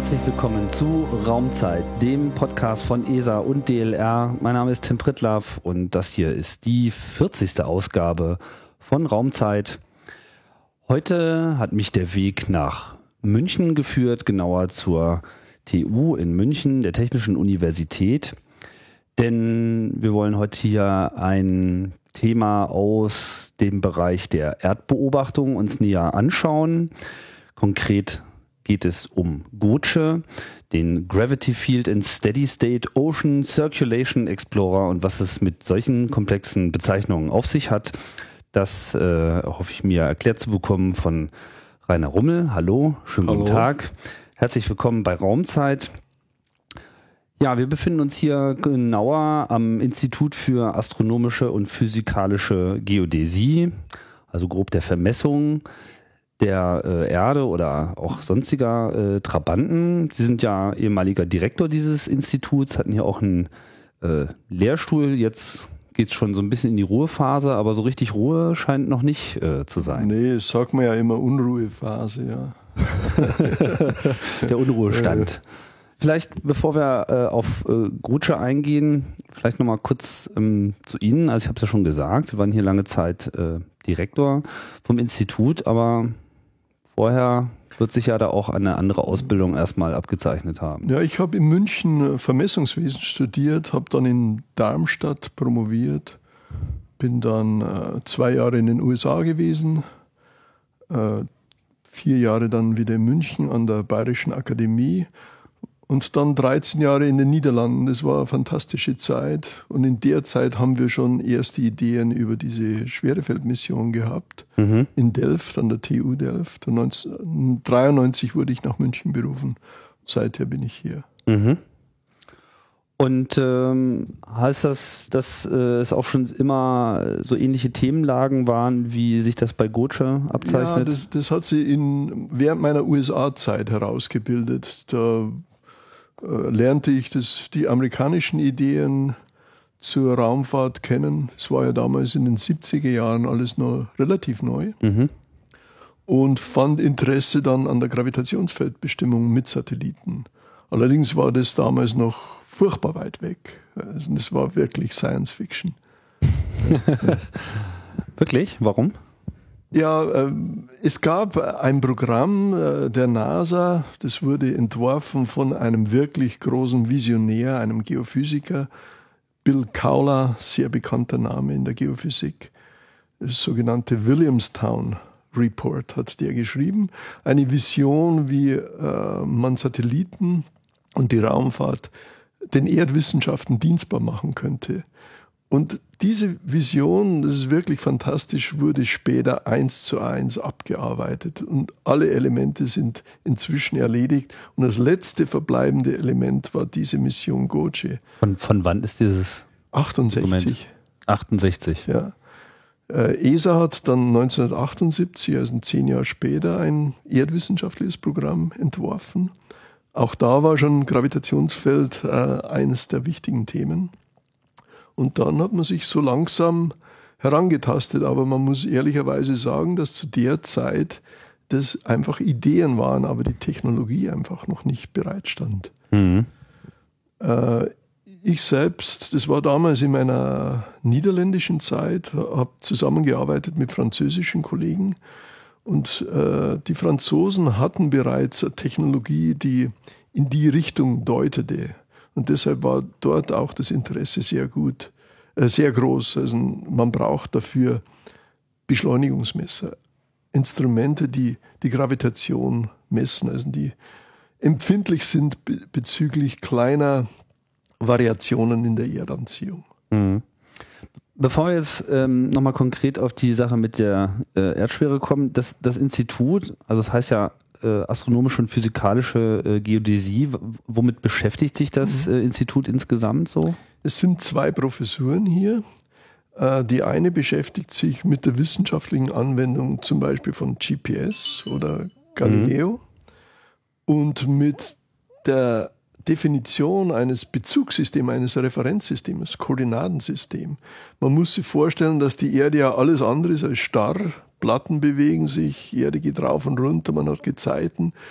Herzlich willkommen zu Raumzeit, dem Podcast von ESA und DLR. Mein Name ist Tim Prittlaff und das hier ist die 40. Ausgabe von Raumzeit. Heute hat mich der Weg nach München geführt, genauer zur TU in München, der Technischen Universität. Denn wir wollen heute hier ein Thema aus dem Bereich der Erdbeobachtung uns näher anschauen. Konkret geht es um GOCE, den Gravity Field and Steady State Ocean Circulation Explorer, und was es mit solchen komplexen Bezeichnungen auf sich hat, das hoffe ich mir erklärt zu bekommen von Rainer Rummel. Hallo, schönen guten Tag. Herzlich willkommen bei Raumzeit. Ja, wir befinden uns hier genauer am Institut für astronomische und physikalische Geodäsie, also grob der Vermessung der Erde oder auch sonstiger Trabanten. Sie sind ja ehemaliger Direktor dieses Instituts, hatten hier auch einen Lehrstuhl. Jetzt geht es schon so ein bisschen in die Ruhephase, aber so richtig Ruhe scheint noch nicht zu sein. Nee, sagt man ja immer Unruhephase, ja. Der Unruhestand. Vielleicht, bevor wir auf GOCE eingehen, vielleicht nochmal kurz zu Ihnen. Also ich habe es ja schon gesagt, Sie waren hier lange Zeit Direktor vom Institut, aber vorher wird sich ja da auch eine andere Ausbildung erstmal abgezeichnet haben. Ja, ich habe in München Vermessungswesen studiert, habe dann in Darmstadt promoviert, bin dann 2 Jahre in den USA gewesen, 4 Jahre dann wieder in München an der Bayerischen Akademie und dann 13 Jahre in den Niederlanden. Das war eine fantastische Zeit und in der Zeit haben wir schon erste Ideen über diese Schwerefeldmission gehabt. In Delft, an der TU Delft. Und 1993 wurde ich nach München berufen. Seither bin ich hier. Und heißt das, dass es auch schon immer so ähnliche Themenlagen waren, wie sich das bei GOCE abzeichnet? Ja, das hat sich während meiner USA-Zeit herausgebildet. Da lernte ich die amerikanischen Ideen zur Raumfahrt kennen. Es war ja damals in den 70er Jahren alles noch relativ neu. Und fand Interesse dann an der Gravitationsfeldbestimmung mit Satelliten. Allerdings war das damals noch furchtbar weit weg. Also das war wirklich Science Fiction. Wirklich? Warum? Ja, es gab ein Programm der NASA, das wurde entworfen von einem wirklich großen Visionär, einem Geophysiker, Bill Kaula, sehr bekannter Name in der Geophysik. Das sogenannte Williamstown Report hat der geschrieben. Eine Vision, wie man Satelliten und die Raumfahrt den Erdwissenschaften dienstbar machen könnte. Und diese Vision, das ist wirklich fantastisch, wurde später 1:1 abgearbeitet. Und alle Elemente sind inzwischen erledigt. Und das letzte verbleibende Element war diese Mission GOCE. Von wann ist dieses 68. Dokument? 68. Ja. ESA hat dann 1978, also 10 Jahre später, ein erdwissenschaftliches Programm entworfen. Auch da war schon Gravitationsfeld eines der wichtigen Themen. Und dann hat man sich so langsam herangetastet, aber man muss ehrlicherweise sagen, dass zu der Zeit das einfach Ideen waren, aber die Technologie einfach noch nicht bereitstand. Ich selbst, das war damals in meiner niederländischen Zeit, habe zusammengearbeitet mit französischen Kollegen und die Franzosen hatten bereits eine Technologie, die in die Richtung deutete. Und deshalb war dort auch das Interesse sehr groß. Also man braucht dafür Beschleunigungsmesser, Instrumente, die die Gravitation messen, also die empfindlich sind bezüglich kleiner Variationen in der Erdanziehung. Bevor wir jetzt nochmal konkret auf die Sache mit der Erdschwere kommen, das Institut, also das heißt ja astronomische und physikalische Geodäsie, womit beschäftigt sich das Institut insgesamt so? Es sind 2 Professuren hier. Die eine beschäftigt sich mit der wissenschaftlichen Anwendung zum Beispiel von GPS oder Galileo und mit der Definition eines Bezugssystems, eines Referenzsystems, Koordinatensystem. Man muss sich vorstellen, dass die Erde ja alles andere ist als starr. Platten bewegen sich, die Erde geht rauf und runter, man hat Gezeiten.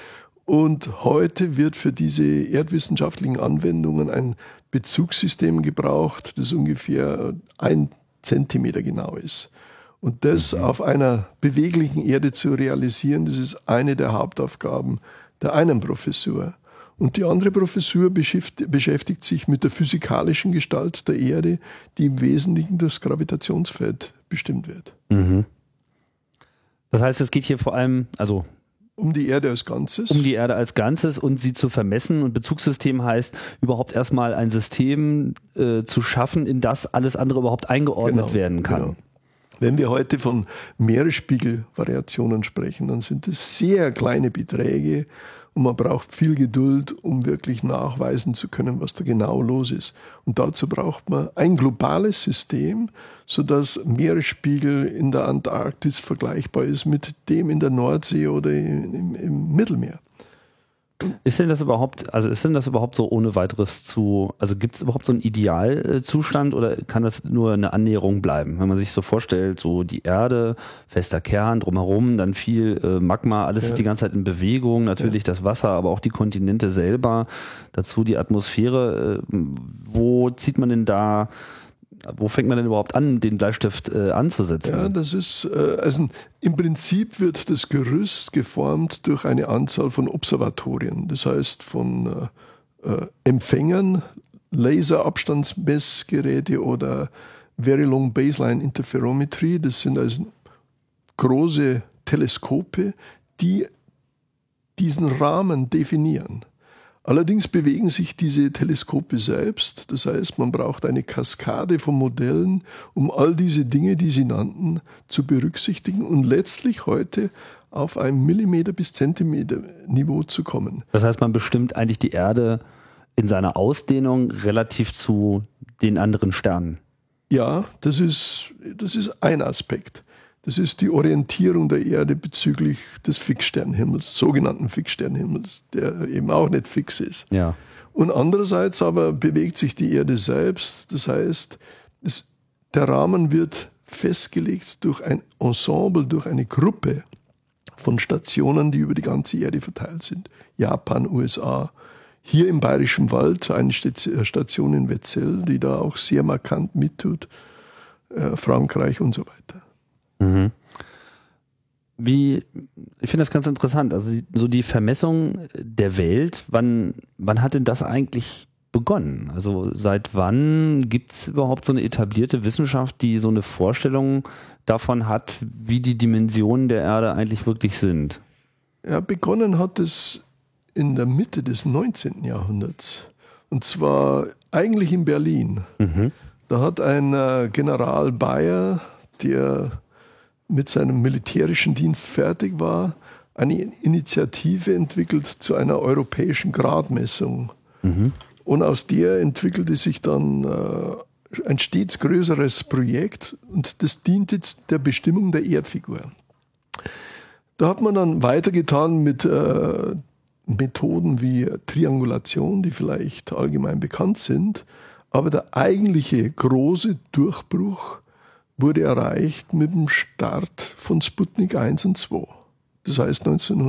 Und heute wird für diese erdwissenschaftlichen Anwendungen ein Bezugssystem gebraucht, das ungefähr 1 Zentimeter genau ist. Und das auf einer beweglichen Erde zu realisieren, das ist eine der Hauptaufgaben der einen Professur. Und die andere Professur beschäftigt sich mit der physikalischen Gestalt der Erde, die im Wesentlichen durch das Gravitationsfeld bestimmt wird. Mhm. Das heißt, es geht hier vor allem, also um die Erde als Ganzes. Um die Erde als Ganzes und sie zu vermessen. Und Bezugssystem heißt, überhaupt erstmal ein System zu schaffen, in das alles andere überhaupt eingeordnet werden kann. Genau. Wenn wir heute von Meeresspiegelvariationen sprechen, dann sind es sehr kleine Beträge und man braucht viel Geduld, um wirklich nachweisen zu können, was da genau los ist. Und dazu braucht man ein globales System, sodass Meeresspiegel in der Antarktis vergleichbar ist mit dem in der Nordsee oder im Mittelmeer. Ist denn das überhaupt so ohne weiteres also gibt es überhaupt so einen Idealzustand oder kann das nur eine Annäherung bleiben? Wenn man sich so vorstellt, so die Erde, fester Kern, drumherum, dann viel Magma, alles ist die ganze Zeit in Bewegung, natürlich das Wasser, aber auch die Kontinente selber, dazu die Atmosphäre. Wo fängt man denn überhaupt an, den Bleistift anzusetzen? Ja, das ist, also im Prinzip wird das Gerüst geformt durch eine Anzahl von Observatorien. Das heißt von Empfängern, Laserabstandsmessgeräte oder Very Long Baseline Interferometry. Das sind also große Teleskope, die diesen Rahmen definieren. Allerdings bewegen sich diese Teleskope selbst. Das heißt, man braucht eine Kaskade von Modellen, um all diese Dinge, die Sie nannten, zu berücksichtigen und letztlich heute auf ein Millimeter bis Zentimeter Niveau zu kommen. Das heißt, man bestimmt eigentlich die Erde in seiner Ausdehnung relativ zu den anderen Sternen. Ja, das ist ein Aspekt. Das ist die Orientierung der Erde bezüglich des Fixsternenhimmels, sogenannten Fixsternenhimmels, der eben auch nicht fix ist. Ja. Und andererseits aber bewegt sich die Erde selbst. Das heißt, der Rahmen wird festgelegt durch ein Ensemble, durch eine Gruppe von Stationen, die über die ganze Erde verteilt sind. Japan, USA, hier im Bayerischen Wald eine Station in Wetzell, die da auch sehr markant mittut, Frankreich und so weiter. Mhm. Ich finde das ganz interessant, also so die Vermessung der Welt, wann hat denn das eigentlich begonnen? Also seit wann gibt es überhaupt so eine etablierte Wissenschaft, die so eine Vorstellung davon hat, wie die Dimensionen der Erde eigentlich wirklich sind? Ja, begonnen hat es in der Mitte des 19. Jahrhunderts und zwar eigentlich in Berlin. Mhm. Da hat ein General Bayer, der mit seinem militärischen Dienst fertig war, eine Initiative entwickelt zu einer europäischen Gradmessung. Mhm. Und aus der entwickelte sich dann ein stets größeres Projekt und das diente der Bestimmung der Erdfigur. Da hat man dann weitergetan mit Methoden wie Triangulation, die vielleicht allgemein bekannt sind, aber der eigentliche große Durchbruch wurde erreicht mit dem Start von Sputnik 1 und 2. Das heißt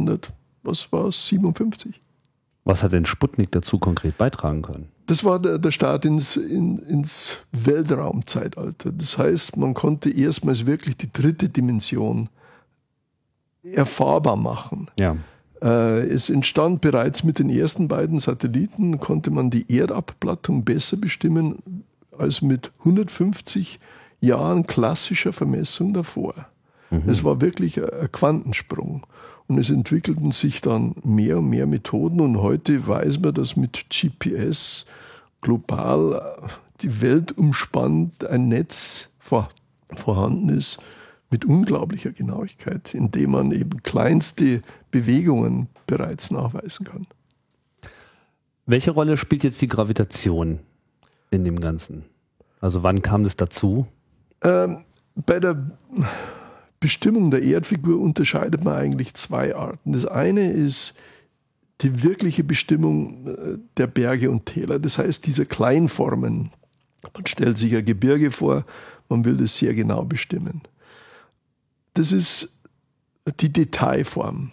1957. Was hat denn Sputnik dazu konkret beitragen können? Das war der Start ins Weltraumzeitalter. Das heißt, man konnte erstmals wirklich die dritte Dimension erfahrbar machen. Ja. Es entstand bereits mit den ersten beiden Satelliten, konnte man die Erdabplattung besser bestimmen als mit 150 Jahren klassischer Vermessung davor. Mhm. Es war wirklich ein Quantensprung. Und es entwickelten sich dann mehr und mehr Methoden. Und heute weiß man, dass mit GPS global die Welt umspannt ein Netz vorhanden ist mit unglaublicher Genauigkeit, indem man eben kleinste Bewegungen bereits nachweisen kann. Welche Rolle spielt jetzt die Gravitation in dem Ganzen? Also wann kam das dazu? Bei der Bestimmung der Erdfigur unterscheidet man eigentlich zwei Arten. Das eine ist die wirkliche Bestimmung der Berge und Täler, das heißt diese Kleinformen. Man stellt sich ein Gebirge vor, man will das sehr genau bestimmen. Das ist die Detailform.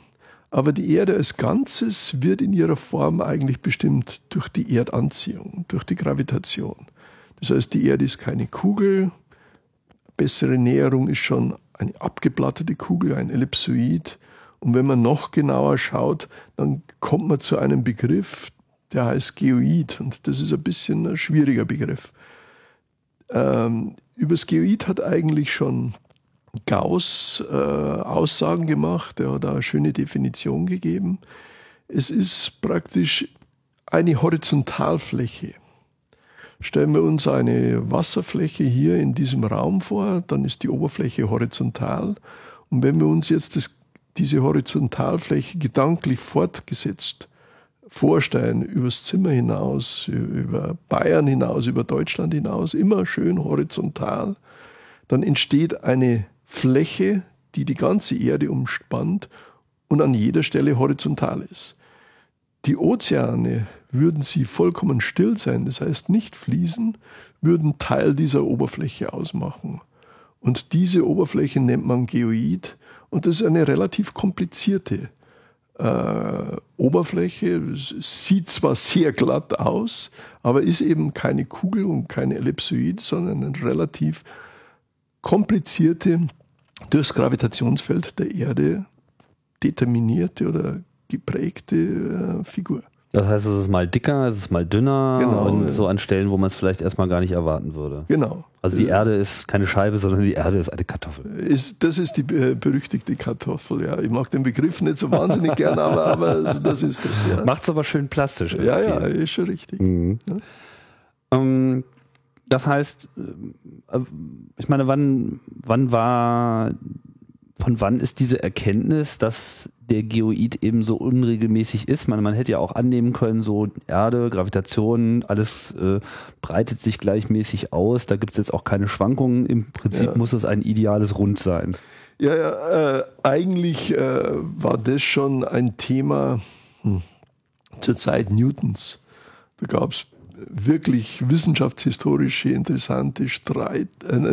Aber die Erde als Ganzes wird in ihrer Form eigentlich bestimmt durch die Erdanziehung, durch die Gravitation. Das heißt, die Erde ist keine Kugel. Bessere Näherung ist schon eine abgeplattete Kugel, ein Ellipsoid. Und wenn man noch genauer schaut, dann kommt man zu einem Begriff, der heißt Geoid. Und das ist ein bisschen ein schwieriger Begriff. Über das Geoid hat eigentlich schon Gauss Aussagen gemacht. Er hat da eine schöne Definition gegeben. Es ist praktisch eine Horizontalfläche. Stellen wir uns eine Wasserfläche hier in diesem Raum vor, dann ist die Oberfläche horizontal. Und wenn wir uns jetzt diese Horizontalfläche gedanklich fortgesetzt vorstellen, übers Zimmer hinaus, über Bayern hinaus, über Deutschland hinaus, immer schön horizontal, dann entsteht eine Fläche, die die ganze Erde umspannt und an jeder Stelle horizontal ist. Die Ozeane, würden sie vollkommen still sein, das heißt nicht fließen, würden Teil dieser Oberfläche ausmachen. Und diese Oberfläche nennt man Geoid und das ist eine relativ komplizierte Oberfläche. Es sieht zwar sehr glatt aus, aber ist eben keine Kugel und keine Ellipsoid, sondern eine relativ komplizierte, durchs Gravitationsfeld der Erde determinierte oder geprägte Figur. Das heißt, es ist mal dicker, es ist mal dünner Genau, und ja. so an Stellen, wo man es vielleicht erstmal gar nicht erwarten würde. Genau. Also die Erde ist keine Scheibe, sondern die Erde ist eine Kartoffel. Das ist die berüchtigte Kartoffel, ja. Ich mag den Begriff nicht so wahnsinnig gern, aber das ist das, ja. Macht es aber schön plastisch. Ja, ist schon richtig. Mhm. Ja. Das heißt, ich meine, von wann ist diese Erkenntnis, dass der Geoid eben so unregelmäßig ist? Man hätte ja auch annehmen können, so Erde, Gravitation, alles breitet sich gleichmäßig aus. Da gibt es jetzt auch keine Schwankungen. Im Prinzip muss es ein ideales Rund sein. Ja, eigentlich war das schon ein Thema zur Zeit Newtons. Da gab es wirklich wissenschaftshistorisch interessanten Streit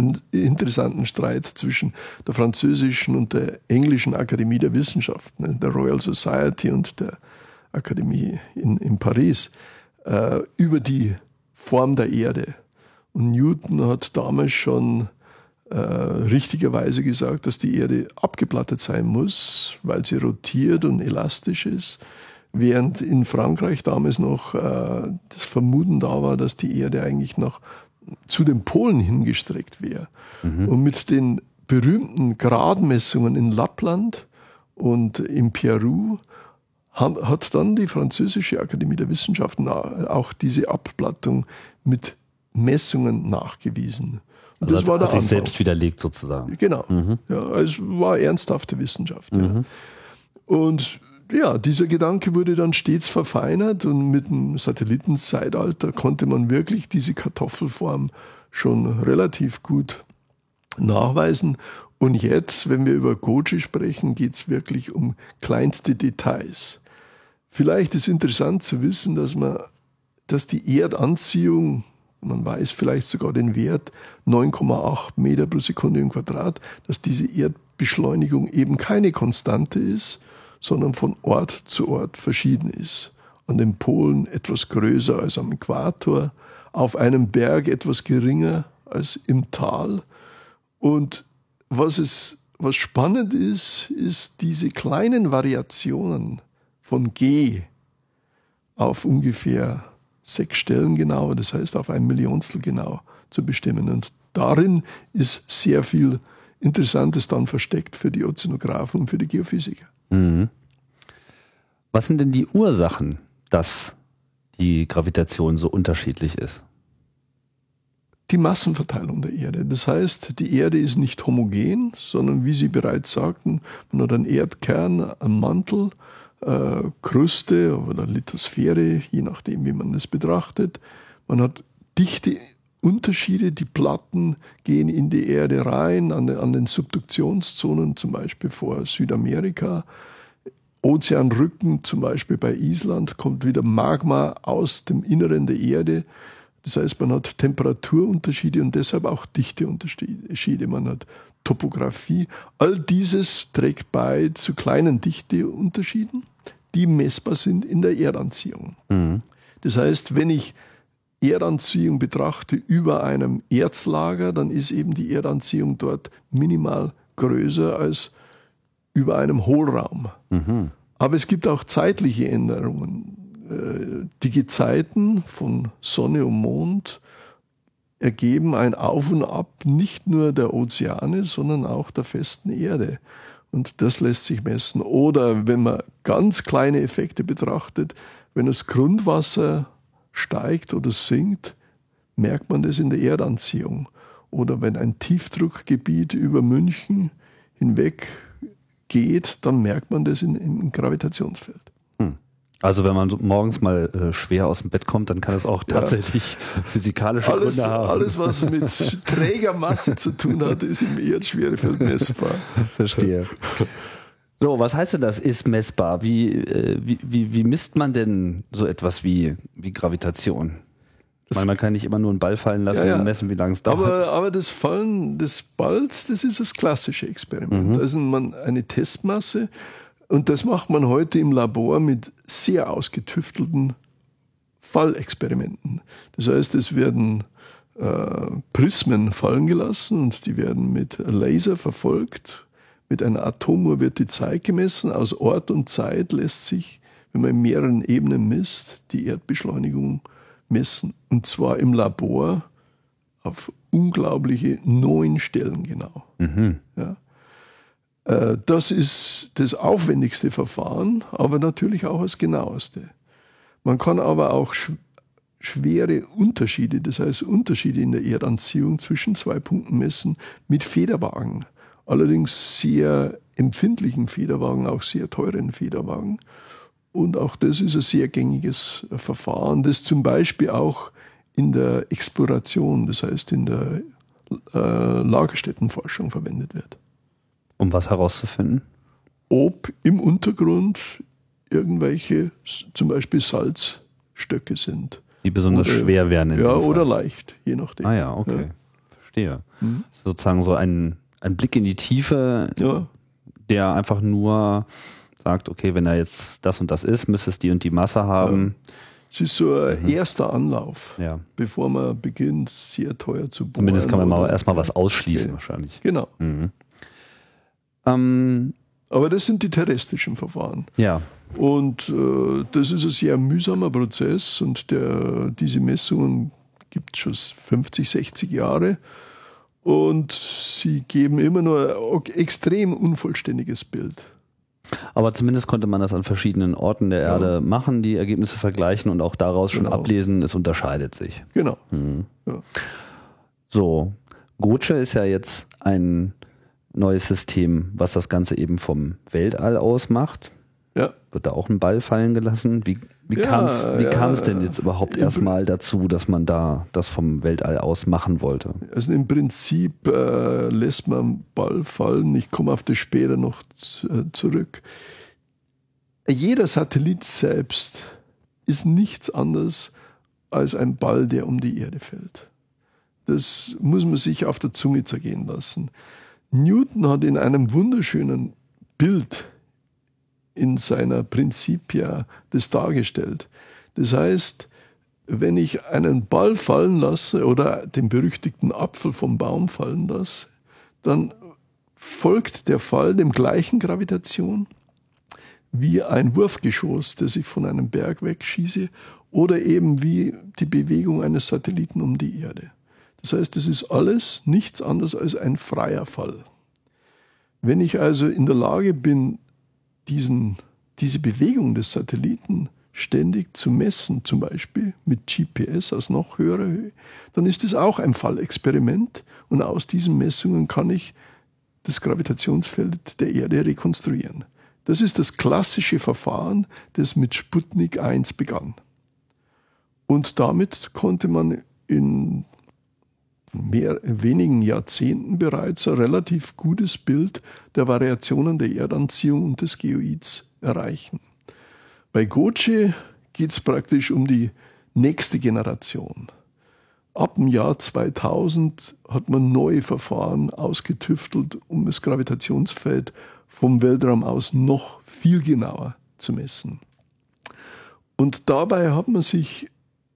zwischen der französischen und der englischen Akademie der Wissenschaften, der Royal Society und der Akademie in Paris, über die Form der Erde. Und Newton hat damals schon richtigerweise gesagt, dass die Erde abgeplattet sein muss, weil sie rotiert und elastisch ist. Während in Frankreich damals noch das Vermuten da war, dass die Erde eigentlich noch zu den Polen hingestreckt wäre. Mhm. Und mit den berühmten Gradmessungen in Lappland und in Peru hat dann die französische Akademie der Wissenschaften auch diese Abplattung mit Messungen nachgewiesen. Und also das war der sich Anfang. Selbst widerlegt sozusagen. Genau. Mhm. Ja, es war ernsthafte Wissenschaft. Mhm. Ja. Und ja, dieser Gedanke wurde dann stets verfeinert und mit dem Satellitenzeitalter konnte man wirklich diese Kartoffelform schon relativ gut nachweisen. Und jetzt, wenn wir über Cauchy sprechen, geht es wirklich um kleinste Details. Vielleicht ist interessant zu wissen, dass die Erdanziehung, man weiß vielleicht sogar den Wert 9,8 Meter pro Sekunde im Quadrat, dass diese Erdbeschleunigung eben keine Konstante ist, sondern von Ort zu Ort verschieden ist. An den Polen etwas größer als am Äquator, auf einem Berg etwas geringer als im Tal. Und was spannend ist diese kleinen Variationen von G auf ungefähr 6 Stellen genau, das heißt auf 1 Millionstel genau zu bestimmen. Und darin ist sehr viel Interessantes dann versteckt für die Ozeanographen und für die Geophysiker. Mhm. Was sind denn die Ursachen, dass die Gravitation so unterschiedlich ist? Die Massenverteilung der Erde. Das heißt, die Erde ist nicht homogen, sondern wie Sie bereits sagten, man hat einen Erdkern, einen Mantel, Kruste oder Lithosphäre, je nachdem, wie man es betrachtet. Man hat dichte Unterschiede, die Platten gehen in die Erde rein, an den Subduktionszonen, zum Beispiel vor Südamerika. Ozeanrücken, zum Beispiel bei Island, kommt wieder Magma aus dem Inneren der Erde. Das heißt, man hat Temperaturunterschiede und deshalb auch Dichteunterschiede. Man hat Topographie. All dieses trägt bei zu kleinen Dichteunterschieden, die messbar sind in der Erdanziehung. Mhm. Das heißt, wenn ich Erdanziehung betrachte über einem Erzlager, dann ist eben die Erdanziehung dort minimal größer als über einem Hohlraum. Mhm. Aber es gibt auch zeitliche Änderungen. Die Gezeiten von Sonne und Mond ergeben ein Auf und Ab nicht nur der Ozeane, sondern auch der festen Erde. Und das lässt sich messen. Oder wenn man ganz kleine Effekte betrachtet, wenn das Grundwasser steigt oder sinkt, merkt man das in der Erdanziehung. Oder wenn ein Tiefdruckgebiet über München hinweg geht, dann merkt man das im Gravitationsfeld. Also wenn man morgens mal schwer aus dem Bett kommt, dann kann es auch tatsächlich physikalische Gründe haben. Alles, was mit Trägermasse zu tun hat, ist im Erdschwerefeld messbar. Verstehe. So, was heißt denn das, ist messbar? Wie misst man denn so etwas wie Gravitation? Ich meine, man kann nicht immer nur einen Ball fallen lassen und messen, wie lange es dauert. Aber das Fallen des Balls, das ist das klassische Experiment. Da ist eine Testmasse. Und das macht man heute im Labor mit sehr ausgetüftelten Fallexperimenten. Das heißt, es werden Prismen fallen gelassen und die werden mit Laser verfolgt. Mit einer Atomuhr wird die Zeit gemessen. Aus Ort und Zeit lässt sich, wenn man in mehreren Ebenen misst, die Erdbeschleunigung messen. Und zwar im Labor auf unglaubliche 9 Stellen genau. Mhm. Ja. Das ist das aufwendigste Verfahren, aber natürlich auch das genaueste. Man kann aber auch schwere Unterschiede, das heißt Unterschiede in der Erdanziehung zwischen 2 Punkten messen mit Federwagen. Allerdings sehr empfindlichen Federwagen, auch sehr teuren Federwagen. Und auch das ist ein sehr gängiges Verfahren, das zum Beispiel auch in der Exploration, das heißt in der Lagerstättenforschung verwendet wird. Um was herauszufinden? Ob im Untergrund irgendwelche, zum Beispiel Salzstöcke sind. Die besonders schwer werden. In dem Fall. Oder leicht, je nachdem. Ah ja, okay. Ja. Verstehe. Mhm. Sozusagen so ein Blick in die Tiefe, der einfach nur sagt, okay, wenn da jetzt das und das ist, müsste es die und die Masse haben. Es ist so ein erster Anlauf, bevor man beginnt, sehr teuer zu bohren. Zumindest kann man mal erstmal was ausschließen wahrscheinlich. Genau. Mhm. Aber das sind die terrestrischen Verfahren. Ja. Und das ist ein sehr mühsamer Prozess und diese Messungen gibt es schon 50, 60 Jahre und sie geben immer nur ein extrem unvollständiges Bild. Aber zumindest konnte man das an verschiedenen Orten der Erde machen, die Ergebnisse vergleichen und auch daraus schon ablesen, es unterscheidet sich. Genau. Mhm. Ja. So, GOCHE ist ja jetzt ein neues System, was das Ganze eben vom Weltall aus macht. Ja. Wird da auch ein Ball fallen gelassen? Wie kam es denn jetzt überhaupt erstmal dazu, dass man da das vom Weltall aus machen wollte? Also im Prinzip lässt man einen Ball fallen. Ich komme auf das später noch zurück. Jeder Satellit selbst ist nichts anderes als ein Ball, der um die Erde fällt. Das muss man sich auf der Zunge zergehen lassen. Newton hat in einem wunderschönen Bild in seiner Principia das dargestellt. Das heißt, wenn ich einen Ball fallen lasse oder den berüchtigten Apfel vom Baum fallen lasse, dann folgt der Fall dem gleichen Gravitation wie ein Wurfgeschoss, das ich von einem Berg wegschieße, oder eben wie die Bewegung eines Satelliten um die Erde. Das heißt, es ist alles nichts anderes als ein freier Fall. Wenn ich also in der Lage bin, diese Bewegung des Satelliten ständig zu messen, zum Beispiel mit GPS aus noch höherer Höhe, dann ist es auch ein Fallexperiment und aus diesen Messungen kann ich das Gravitationsfeld der Erde rekonstruieren. Das ist das klassische Verfahren, das mit Sputnik 1 begann. Und damit konnte man in wenigen Jahrzehnten bereits ein relativ gutes Bild der Variationen der Erdanziehung und des Geoids erreichen. Bei GOCHE geht es praktisch um die nächste Generation. ab dem Jahr 2000 hat man neue Verfahren ausgetüftelt, um das Gravitationsfeld vom Weltraum aus noch viel genauer zu messen. Und dabei hat man sich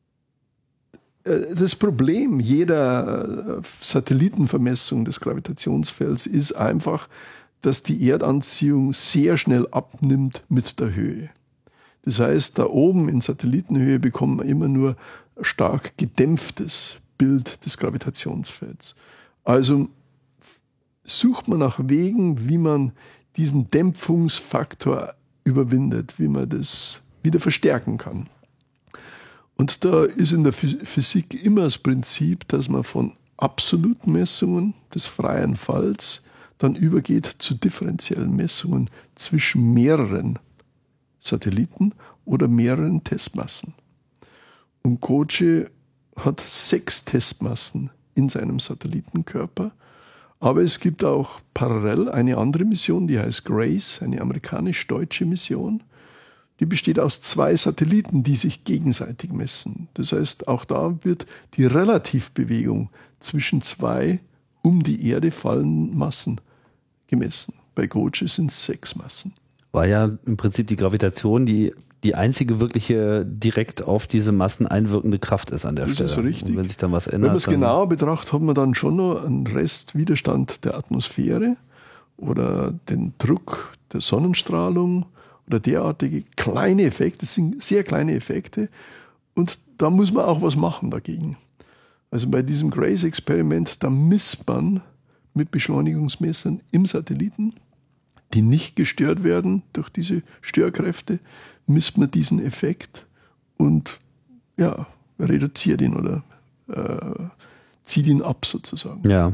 das Problem jeder Satellitenvermessung des Gravitationsfelds ist einfach, dass die Erdanziehung sehr schnell abnimmt mit der Höhe. Das heißt, da oben in Satellitenhöhe bekommt man immer nur ein stark gedämpftes Bild des Gravitationsfelds. Also sucht man nach Wegen, wie man diesen Dämpfungsfaktor überwindet, wie man das wieder verstärken kann. Und da ist in der Physik immer das Prinzip, dass man von absoluten Messungen des freien Falls dann übergeht zu differenziellen Messungen zwischen mehreren Satelliten oder mehreren Testmassen. Und Koche hat 6 Testmassen in seinem Satellitenkörper, aber es gibt auch parallel eine andere Mission, die heißt GRACE, eine amerikanisch-deutsche Mission. Die besteht aus 2 Satelliten, die sich gegenseitig messen. Das heißt, auch da wird die Relativbewegung zwischen 2 um die Erde fallenden Massen gemessen. Bei Koche sind es 6 Massen. War ja im Prinzip die Gravitation die einzige wirkliche direkt auf diese Massen einwirkende Kraft ist an der Stelle. Das ist richtig. Und wenn sich dann was ändert. Wenn man es genauer betrachtet, hat man dann schon noch einen Restwiderstand der Atmosphäre oder den Druck der Sonnenstrahlung oder derartige kleine Effekte. Das sind sehr kleine Effekte und da muss man auch was machen dagegen. Also bei diesem GRACE-Experiment, da misst man mit Beschleunigungsmessern im Satelliten, die nicht gestört werden durch diese Störkräfte, misst man diesen Effekt und ja, reduziert ihn oder zieht ihn ab sozusagen. Ja.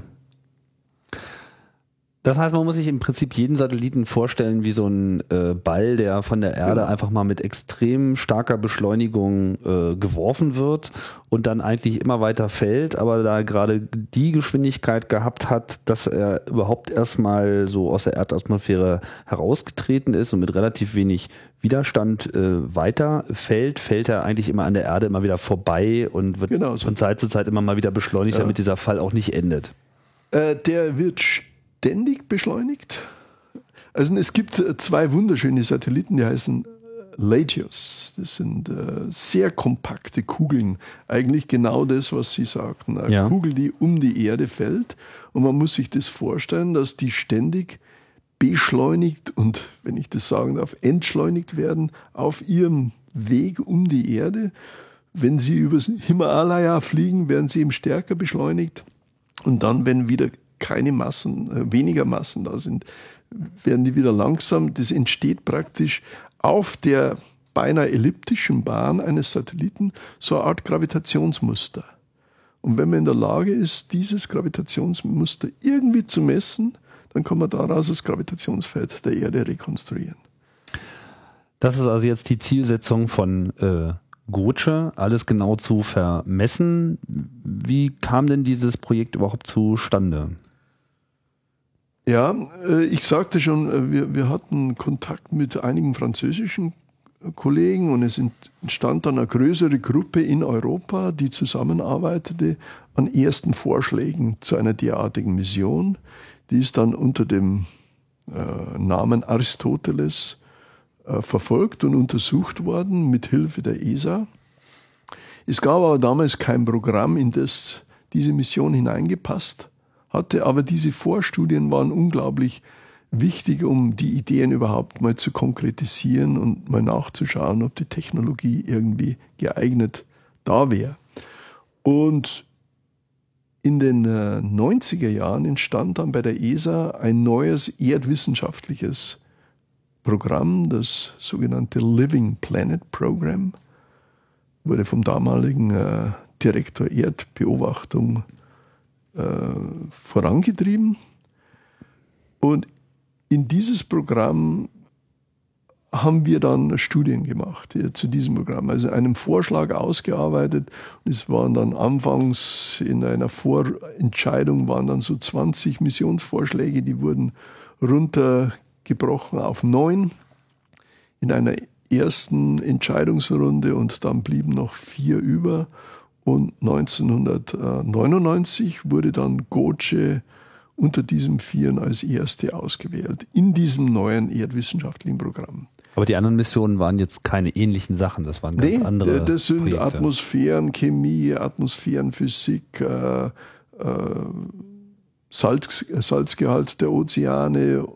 Das heißt, man muss sich im Prinzip jeden Satelliten vorstellen wie so ein Ball, der von der Erde einfach mal mit extrem starker Beschleunigung geworfen wird und dann eigentlich immer weiter fällt, aber da gerade die Geschwindigkeit gehabt hat, dass er überhaupt erstmal so aus der Erdatmosphäre herausgetreten ist und mit relativ wenig Widerstand weiter fällt er eigentlich immer an der Erde immer wieder vorbei und wird von Zeit zu Zeit immer mal wieder beschleunigt, damit dieser Fall auch nicht endet. Der wird ständig beschleunigt. Also es gibt 2 wunderschöne Satelliten, die heißen LATIOS. Das sind sehr kompakte Kugeln. Eigentlich genau das, was Sie sagten. Eine Kugel, die um die Erde fällt. Und man muss sich das vorstellen, dass die ständig beschleunigt und, wenn ich das sagen darf, entschleunigt werden auf ihrem Weg um die Erde. Wenn sie übers Himalaya fliegen, werden sie eben stärker beschleunigt. Und dann, wenn wieder keine Massen, weniger Massen da sind, werden die wieder langsam. Das entsteht praktisch auf der beinahe elliptischen Bahn eines Satelliten so eine Art Gravitationsmuster. Und wenn man in der Lage ist, dieses Gravitationsmuster irgendwie zu messen, dann kann man daraus das Gravitationsfeld der Erde rekonstruieren. Das ist also jetzt die Zielsetzung von Koche, alles genau zu vermessen. Wie kam denn dieses Projekt überhaupt zustande? Ja, ich sagte schon, wir hatten Kontakt mit einigen französischen Kollegen und es entstand dann eine größere Gruppe in Europa, die zusammenarbeitete an ersten Vorschlägen zu einer derartigen Mission. Die ist dann unter dem Namen Aristoteles verfolgt und untersucht worden mit Hilfe der ESA. Es gab aber damals kein Programm, in das diese Mission hineingepasst hatte, aber diese Vorstudien waren unglaublich wichtig, um die Ideen überhaupt mal zu konkretisieren und mal nachzuschauen, ob die Technologie irgendwie geeignet da wäre. Und in den 90er Jahren entstand dann bei der ESA ein neues erdwissenschaftliches Programm, das sogenannte Living Planet Program, wurde vom damaligen Direktor Erdbeobachtung vorangetrieben. Und in dieses Programm haben wir dann Studien gemacht zu diesem Programm, also einen Vorschlag ausgearbeitet. Und es waren dann anfangs in einer Vorentscheidung waren dann so 20 Missionsvorschläge, die wurden runtergebrochen auf 9 in einer ersten Entscheidungsrunde und dann blieben noch 4 über. Und 1999 wurde dann Goce unter diesem Vieren als erste ausgewählt in diesem neuen erdwissenschaftlichen Programm. Aber die anderen Missionen waren jetzt keine ähnlichen Sachen, das waren ganz andere das sind Projekte. Atmosphärenchemie, Atmosphärenphysik, Salzgehalt der Ozeane,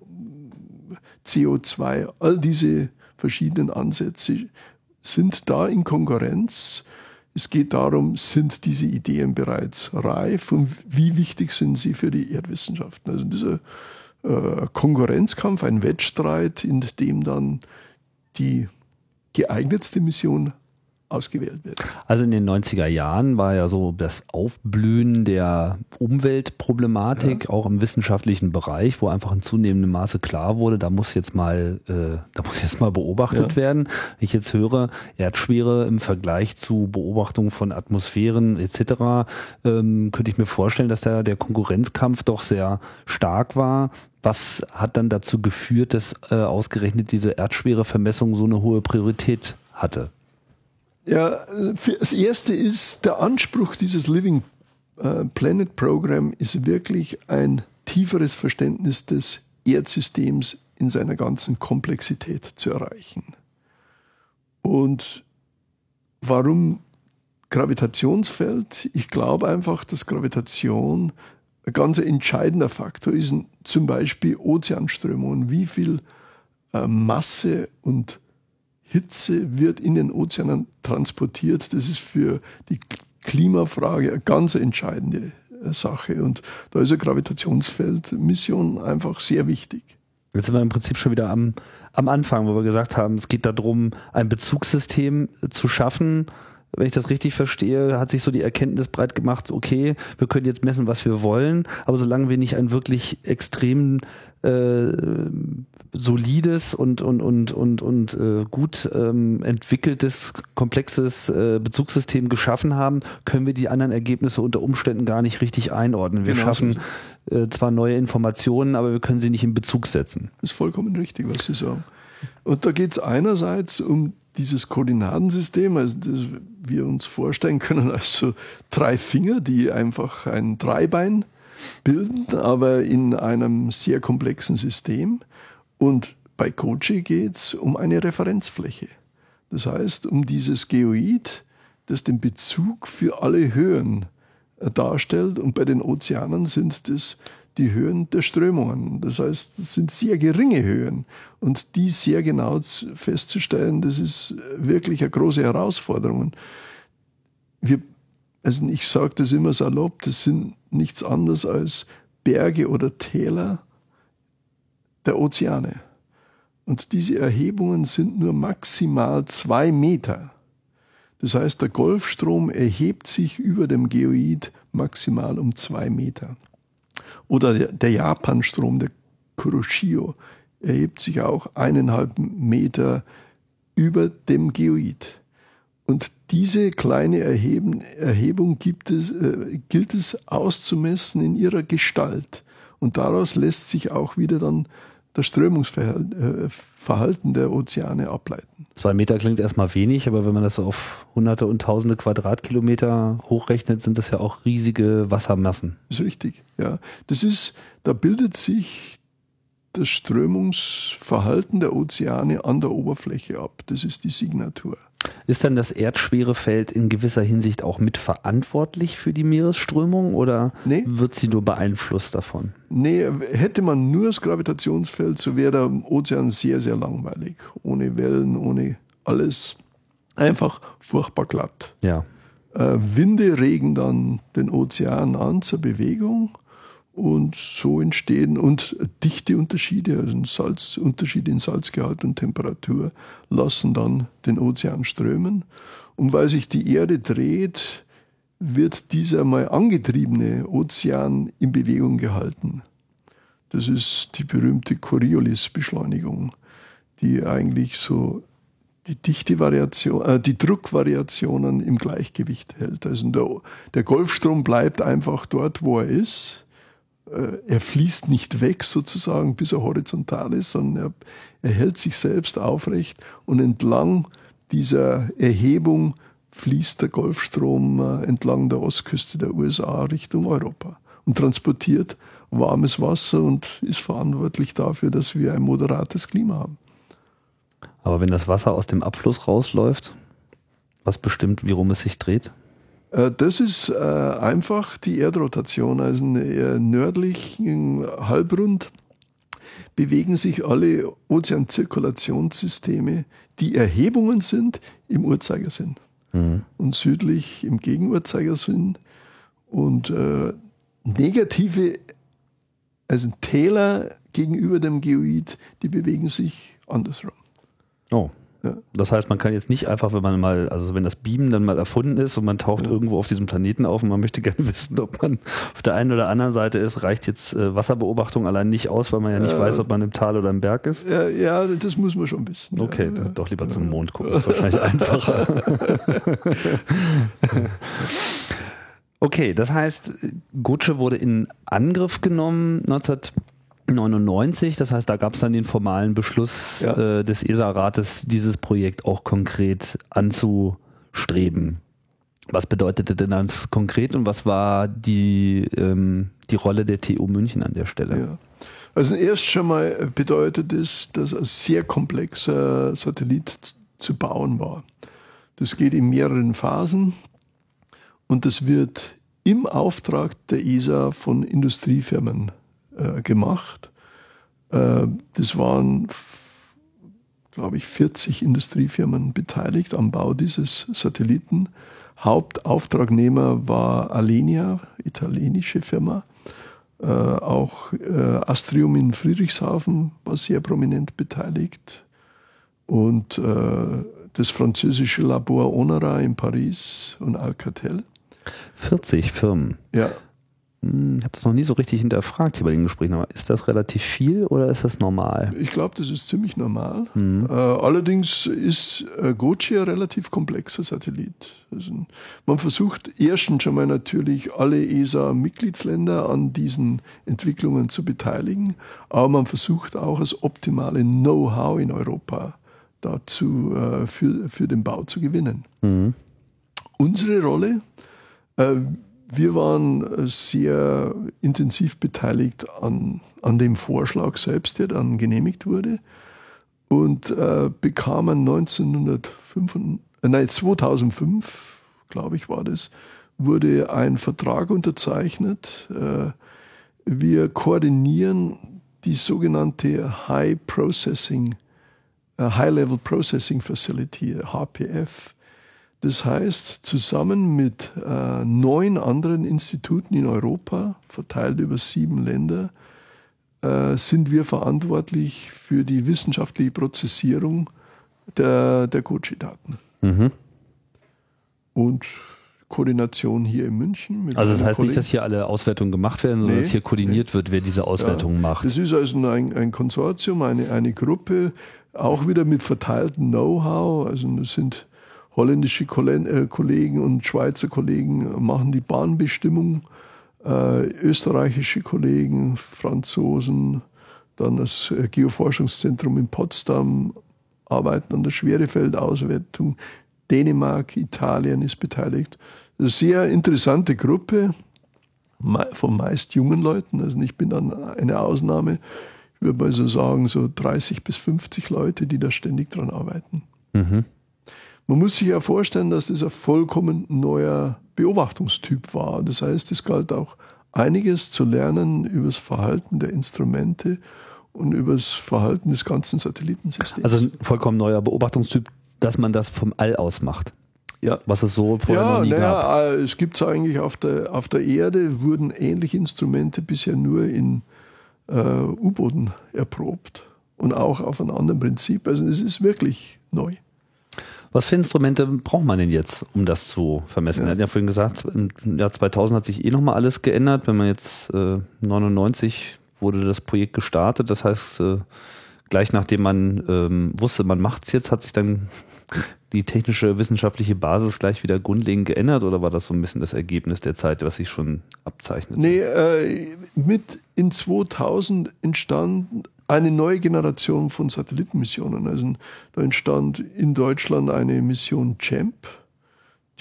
CO2, all diese verschiedenen Ansätze sind da in Konkurrenz. Es geht darum, sind diese Ideen bereits reif und wie wichtig sind sie für die Erdwissenschaften? Also dieser Konkurrenzkampf, ein Wettstreit, in dem dann die geeignetste Mission ausgewählt wird. Also in den 90er Jahren war ja so das Aufblühen der Umweltproblematik, auch im wissenschaftlichen Bereich, wo einfach in zunehmendem Maße klar wurde, da muss jetzt mal beobachtet werden. Wenn ich jetzt höre, Erdschwere im Vergleich zu Beobachtung von Atmosphären etc., könnte ich mir vorstellen, dass da der Konkurrenzkampf doch sehr stark war. Was hat dann dazu geführt, dass ausgerechnet diese Erdschwerevermessung so eine hohe Priorität hatte? Ja, das erste ist, der Anspruch dieses Living Planet Program ist wirklich ein tieferes Verständnis des Erdsystems in seiner ganzen Komplexität zu erreichen. Und warum Gravitationsfeld? Ich glaube einfach, dass Gravitation ein ganz entscheidender Faktor ist, zum Beispiel Ozeanströmungen. Wie viel Masse und Hitze wird in den Ozeanen transportiert. Das ist für die Klimafrage eine ganz entscheidende Sache. Und da ist eine Gravitationsfeldmission einfach sehr wichtig. Jetzt sind wir im Prinzip schon wieder am Anfang, wo wir gesagt haben, es geht darum, ein Bezugssystem zu schaffen. Wenn ich das richtig verstehe, hat sich so die Erkenntnis breit gemacht, okay, wir können jetzt messen, was wir wollen, aber solange wir nicht ein wirklich extrem solides und gut entwickeltes, komplexes Bezugssystem geschaffen haben, können wir die anderen Ergebnisse unter Umständen gar nicht richtig einordnen. Wir schaffen zwar neue Informationen, aber wir können sie nicht in Bezug setzen. Das ist vollkommen richtig, was Sie sagen. Und da geht es einerseits um dieses Koordinatensystem, also das wir uns vorstellen können, also 3 Finger, die einfach ein Dreibein bilden, aber in einem sehr komplexen System. Und bei Goce geht es um eine Referenzfläche. Das heißt, um dieses Geoid, das den Bezug für alle Höhen darstellt. Und bei den Ozeanen sind das die Höhen der Strömungen. Das heißt, das sind sehr geringe Höhen. Und die sehr genau festzustellen, das ist wirklich eine große Herausforderung. Ich sage das immer salopp, das sind nichts anderes als Berge oder Täler der Ozeane. Und diese Erhebungen sind nur maximal 2 Meter. Das heißt, der Golfstrom erhebt sich über dem Geoid maximal um 2 Meter. Oder der Japanstrom, der Kuroshio, erhebt sich auch 1,5 Meter über dem Geoid. Und diese kleine Erhebung gilt es auszumessen in ihrer Gestalt. Und daraus lässt sich auch wieder dann das Strömungsverhalten der Ozeane ableiten. 2 Meter klingt erstmal wenig, aber wenn man das so auf Hunderte und Tausende Quadratkilometer hochrechnet, sind das ja auch riesige Wassermassen. Das ist richtig, ja. Da bildet sich das Strömungsverhalten der Ozeane an der Oberfläche ab. Das ist die Signatur. Ist dann das Erdschwerefeld in gewisser Hinsicht auch mitverantwortlich für die Meeresströmung oder wird sie nur beeinflusst davon? Nee, hätte man nur das Gravitationsfeld, so wäre der Ozean sehr, sehr langweilig. Ohne Wellen, ohne alles. Einfach furchtbar glatt. Ja. Winde regen dann den Ozean an zur Bewegung. Und so entstehen Dichteunterschiede, also Unterschiede in Salzgehalt und Temperatur, lassen dann den Ozean strömen. Und weil sich die Erde dreht, wird dieser mal angetriebene Ozean in Bewegung gehalten. Das ist die berühmte Coriolis-Beschleunigung, die eigentlich so die Druckvariationen im Gleichgewicht hält. Also der Golfstrom bleibt einfach dort, wo er ist. Er fließt nicht weg sozusagen, bis er horizontal ist, sondern er hält sich selbst aufrecht und entlang dieser Erhebung fließt der Golfstrom entlang der Ostküste der USA Richtung Europa und transportiert warmes Wasser und ist verantwortlich dafür, dass wir ein moderates Klima haben. Aber wenn das Wasser aus dem Abfluss rausläuft, was bestimmt, wie rum es sich dreht? Das ist einfach die Erdrotation. Also im nördlichen Halbrund bewegen sich alle Ozeanzirkulationssysteme, die Erhebungen sind, im Uhrzeigersinn. Mhm. Und südlich im Gegenuhrzeigersinn. Und negative, also Täler gegenüber dem Geoid, die bewegen sich andersrum. Oh. Ja. Das heißt, man kann jetzt nicht einfach, wenn man mal, also wenn das Beamen dann mal erfunden ist und man taucht irgendwo auf diesem Planeten auf und man möchte gerne wissen, ob man auf der einen oder anderen Seite ist, reicht jetzt Wasserbeobachtung allein nicht aus, weil man ja nicht weiß, ob man im Tal oder im Berg ist? Ja, das muss man schon wissen. Okay, doch lieber zum Mond gucken, das ist wahrscheinlich einfacher. Okay, das heißt, Gutsche wurde in Angriff genommen 1999, das heißt, da gab es dann den formalen Beschluss des ESA-Rates, dieses Projekt auch konkret anzustreben. Was bedeutete denn das konkret und was war die Rolle der TU München an der Stelle? Ja. Also erst schon mal bedeutet es, dass ein sehr komplexer Satellit zu bauen war. Das geht in mehreren Phasen und das wird im Auftrag der ESA von Industriefirmen gemacht. Das waren, glaube ich, 40 Industriefirmen beteiligt am Bau dieses Satelliten. Hauptauftragnehmer war Alenia, italienische Firma. Auch Astrium in Friedrichshafen war sehr prominent beteiligt. Und das französische Labor Honora in Paris und Alcatel. 40 Firmen? Ja. Ich habe das noch nie so richtig hinterfragt hier bei den Gesprächen, aber ist das relativ viel oder ist das normal? Ich glaube, das ist ziemlich normal. Allerdings ist Gutsche ein relativ komplexer Satellit. Also man versucht erstens schon mal natürlich alle ESA-Mitgliedsländer an diesen Entwicklungen zu beteiligen, aber man versucht auch das optimale Know-how in Europa dazu für den Bau zu gewinnen. Mhm. Unsere Rolle, wir waren sehr intensiv beteiligt an dem Vorschlag selbst, der dann genehmigt wurde und bekamen 2005, glaube ich war das, wurde ein Vertrag unterzeichnet. Wir koordinieren die sogenannte High-Level Processing Facility, HPF. Das heißt, zusammen mit 9 anderen Instituten in Europa, verteilt über 7 Länder, sind wir verantwortlich für die wissenschaftliche Prozessierung der Gutsche-Daten. Mhm. Und Koordination hier in München. Also das heißt nicht, dass hier alle Auswertungen gemacht werden, sondern dass hier koordiniert wird, wer diese Auswertungen macht. Das ist also ein Konsortium, eine Gruppe, auch wieder mit verteiltem Know-how. Also das sind holländische Kollegen und Schweizer Kollegen machen die Bahnbestimmung, österreichische Kollegen, Franzosen, dann das Geoforschungszentrum in Potsdam arbeiten an der Schwerefeldauswertung, Dänemark, Italien ist beteiligt. Eine sehr interessante Gruppe von meist jungen Leuten, also ich bin dann eine Ausnahme, ich würde mal so sagen, so 30 bis 50 Leute, die da ständig dran arbeiten. Mhm. Man muss sich ja vorstellen, dass das ein vollkommen neuer Beobachtungstyp war. Das heißt, es galt auch einiges zu lernen über das Verhalten der Instrumente und über das Verhalten des ganzen Satellitensystems. Also ein vollkommen neuer Beobachtungstyp, dass man das vom All aus macht. Ja. Was es so vorher noch nie gab. Ja, es gibt es eigentlich auf der Erde, wurden ähnliche Instrumente bisher nur in U-Booten erprobt und auch auf einem anderen Prinzip. Also es ist wirklich neu. Was für Instrumente braucht man denn jetzt, um das zu vermessen? Er hat ja vorhin gesagt, im Jahr 2000 hat sich nochmal alles geändert. Wenn man jetzt 99 wurde das Projekt gestartet, das heißt, gleich nachdem man wusste, man macht es jetzt, hat sich dann die technische, wissenschaftliche Basis gleich wieder grundlegend geändert oder war das so ein bisschen das Ergebnis der Zeit, was sich schon abzeichnet? Nee, mit in 2000 entstand eine neue Generation von Satellitenmissionen. Also da entstand in Deutschland eine Mission CHAMP.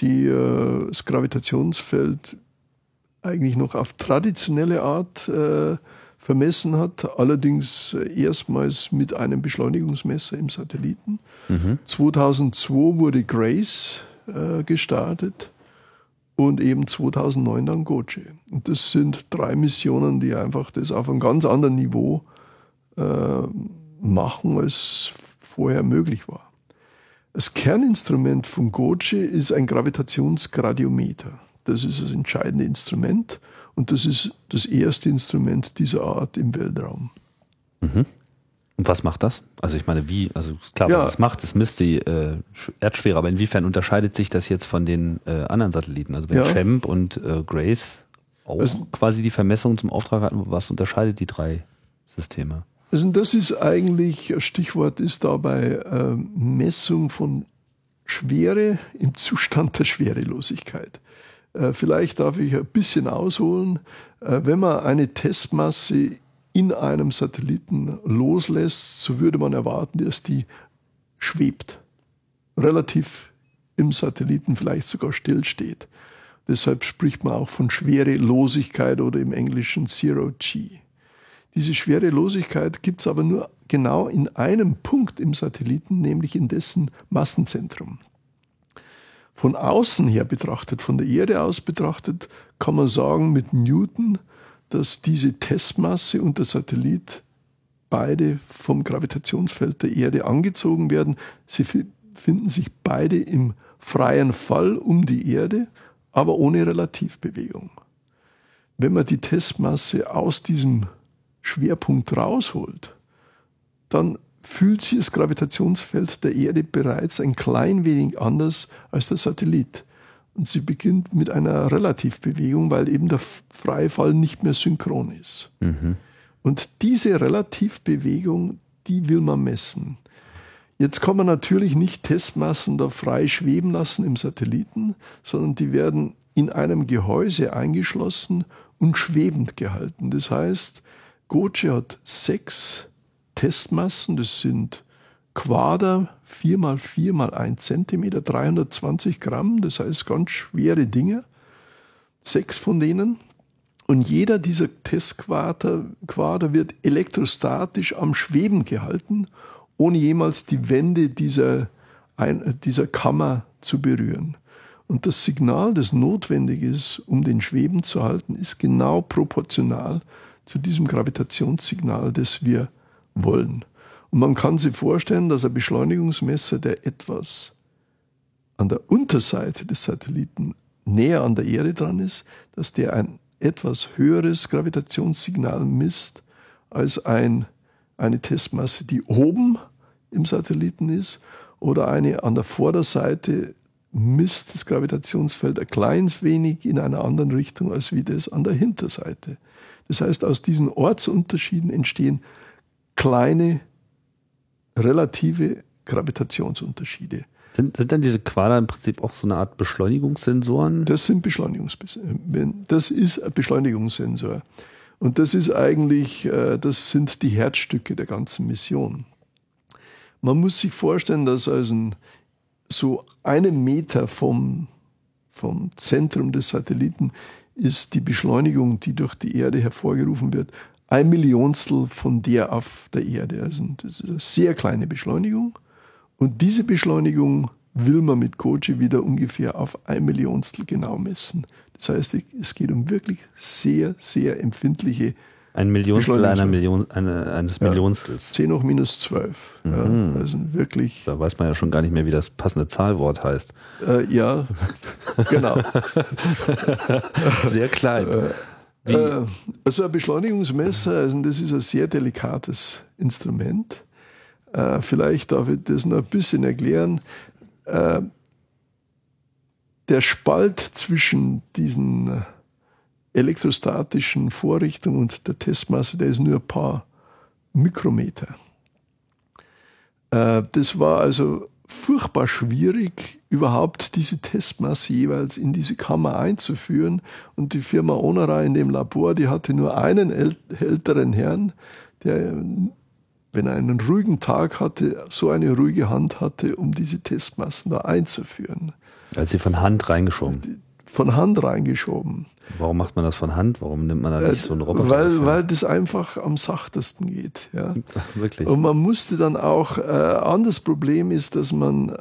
das Gravitationsfeld eigentlich noch auf traditionelle Art vermessen hat, allerdings erstmals mit einem Beschleunigungsmesser im Satelliten. 2002 wurde GRACE gestartet und eben 2009 dann GOCE. Und das sind 3 Missionen, die einfach das auf einem ganz anderen Niveau machen, als vorher möglich war. Das Kerninstrument von GOCE ist ein Gravitationsgradiometer. Das ist das entscheidende Instrument und das ist das erste Instrument dieser Art im Weltraum. Und was macht das? Also ich meine, klar, was es macht, es misst die Erdschwere, aber inwiefern unterscheidet sich das jetzt von den anderen Satelliten? Also wenn CHEMP und GRACE auch quasi die Vermessung zum Auftrag hatten, was unterscheidet die 3 Systeme? Also das ist eigentlich, Stichwort ist dabei Messung von Schwere im Zustand der Schwerelosigkeit. Vielleicht darf ich ein bisschen ausholen. Wenn man eine Testmasse in einem Satelliten loslässt, so würde man erwarten, dass die schwebt. Relativ im Satelliten vielleicht sogar stillsteht. Deshalb spricht man auch von Schwerelosigkeit oder im Englischen Zero G. Diese Schwerelosigkeit gibt es aber nur genau in einem Punkt im Satelliten, nämlich in dessen Massenzentrum. Von außen her betrachtet, von der Erde aus betrachtet, kann man sagen mit Newton, dass diese Testmasse und der Satellit beide vom Gravitationsfeld der Erde angezogen werden. Sie finden sich beide im freien Fall um die Erde, aber ohne Relativbewegung. Wenn man die Testmasse aus diesem Schwerpunkt rausholt, dann fühlt sich das Gravitationsfeld der Erde bereits ein klein wenig anders als der Satellit. Und sie beginnt mit einer Relativbewegung, weil eben der freie Fall nicht mehr synchron ist. Und diese Relativbewegung, die will man messen. Jetzt kann man natürlich nicht Testmassen da frei schweben lassen im Satelliten, sondern die werden in einem Gehäuse eingeschlossen und schwebend gehalten. Das heißt, GOCE hat 6 Testmassen, das sind Quader, 4x4 x 1 cm, 320 Gramm, das heißt ganz schwere Dinge, 6 von denen. Und jeder dieser Testquader wird elektrostatisch am Schweben gehalten, ohne jemals die Wände dieser Kammer zu berühren. Und das Signal, das notwendig ist, um den Schweben zu halten, ist genau proportional zu diesem Gravitationssignal, das wir wollen. Und man kann sich vorstellen, dass ein Beschleunigungsmesser, der etwas an der Unterseite des Satelliten näher an der Erde dran ist, dass der ein etwas höheres Gravitationssignal misst als eine Testmasse, die oben im Satelliten ist, oder eine an der Vorderseite misst das Gravitationsfeld ein kleines wenig in einer anderen Richtung als wie das an der Hinterseite. Das heißt, aus diesen Ortsunterschieden entstehen kleine relative Gravitationsunterschiede. Sind dann diese Quader im Prinzip auch so eine Art Beschleunigungssensoren? Das ist ein Beschleunigungssensor. Und das ist eigentlich, das sind die Herzstücke der ganzen Mission. Man muss sich vorstellen, dass so 1 Meter vom Zentrum des Satelliten ist die Beschleunigung, die durch die Erde hervorgerufen wird, 1 Millionstel von der auf der Erde. Also das ist eine sehr kleine Beschleunigung. Und diese Beschleunigung will man mit GOCE wieder ungefähr auf 1 Millionstel genau messen. Das heißt, es geht um wirklich sehr, sehr empfindliche 1 Millionstel eines Millionstels. 10 hoch minus 12. Ja, also wirklich. Da weiß man ja schon gar nicht mehr, wie das passende Zahlwort heißt. Ja, genau. Sehr klein. Also ein Beschleunigungsmesser, also das ist ein sehr delikates Instrument. Vielleicht darf ich das noch ein bisschen erklären. Der Spalt zwischen diesen elektrostatischen Vorrichtungen und der Testmasse, der ist nur ein paar Mikrometer. Das war also furchtbar schwierig, überhaupt diese Testmasse jeweils in diese Kammer einzuführen. Und die Firma Onera in dem Labor, die hatte nur einen älteren Herrn, der, wenn er einen ruhigen Tag hatte, so eine ruhige Hand hatte, um diese Testmassen da einzuführen. Als sie von Hand reingeschoben. Von Hand reingeschoben. Warum macht man das von Hand? Warum nimmt man da nicht so einen Roboter? Weil das einfach am sachtesten geht. Ja. Ach, wirklich? Und man musste dann auch, anderes Problem ist, dass man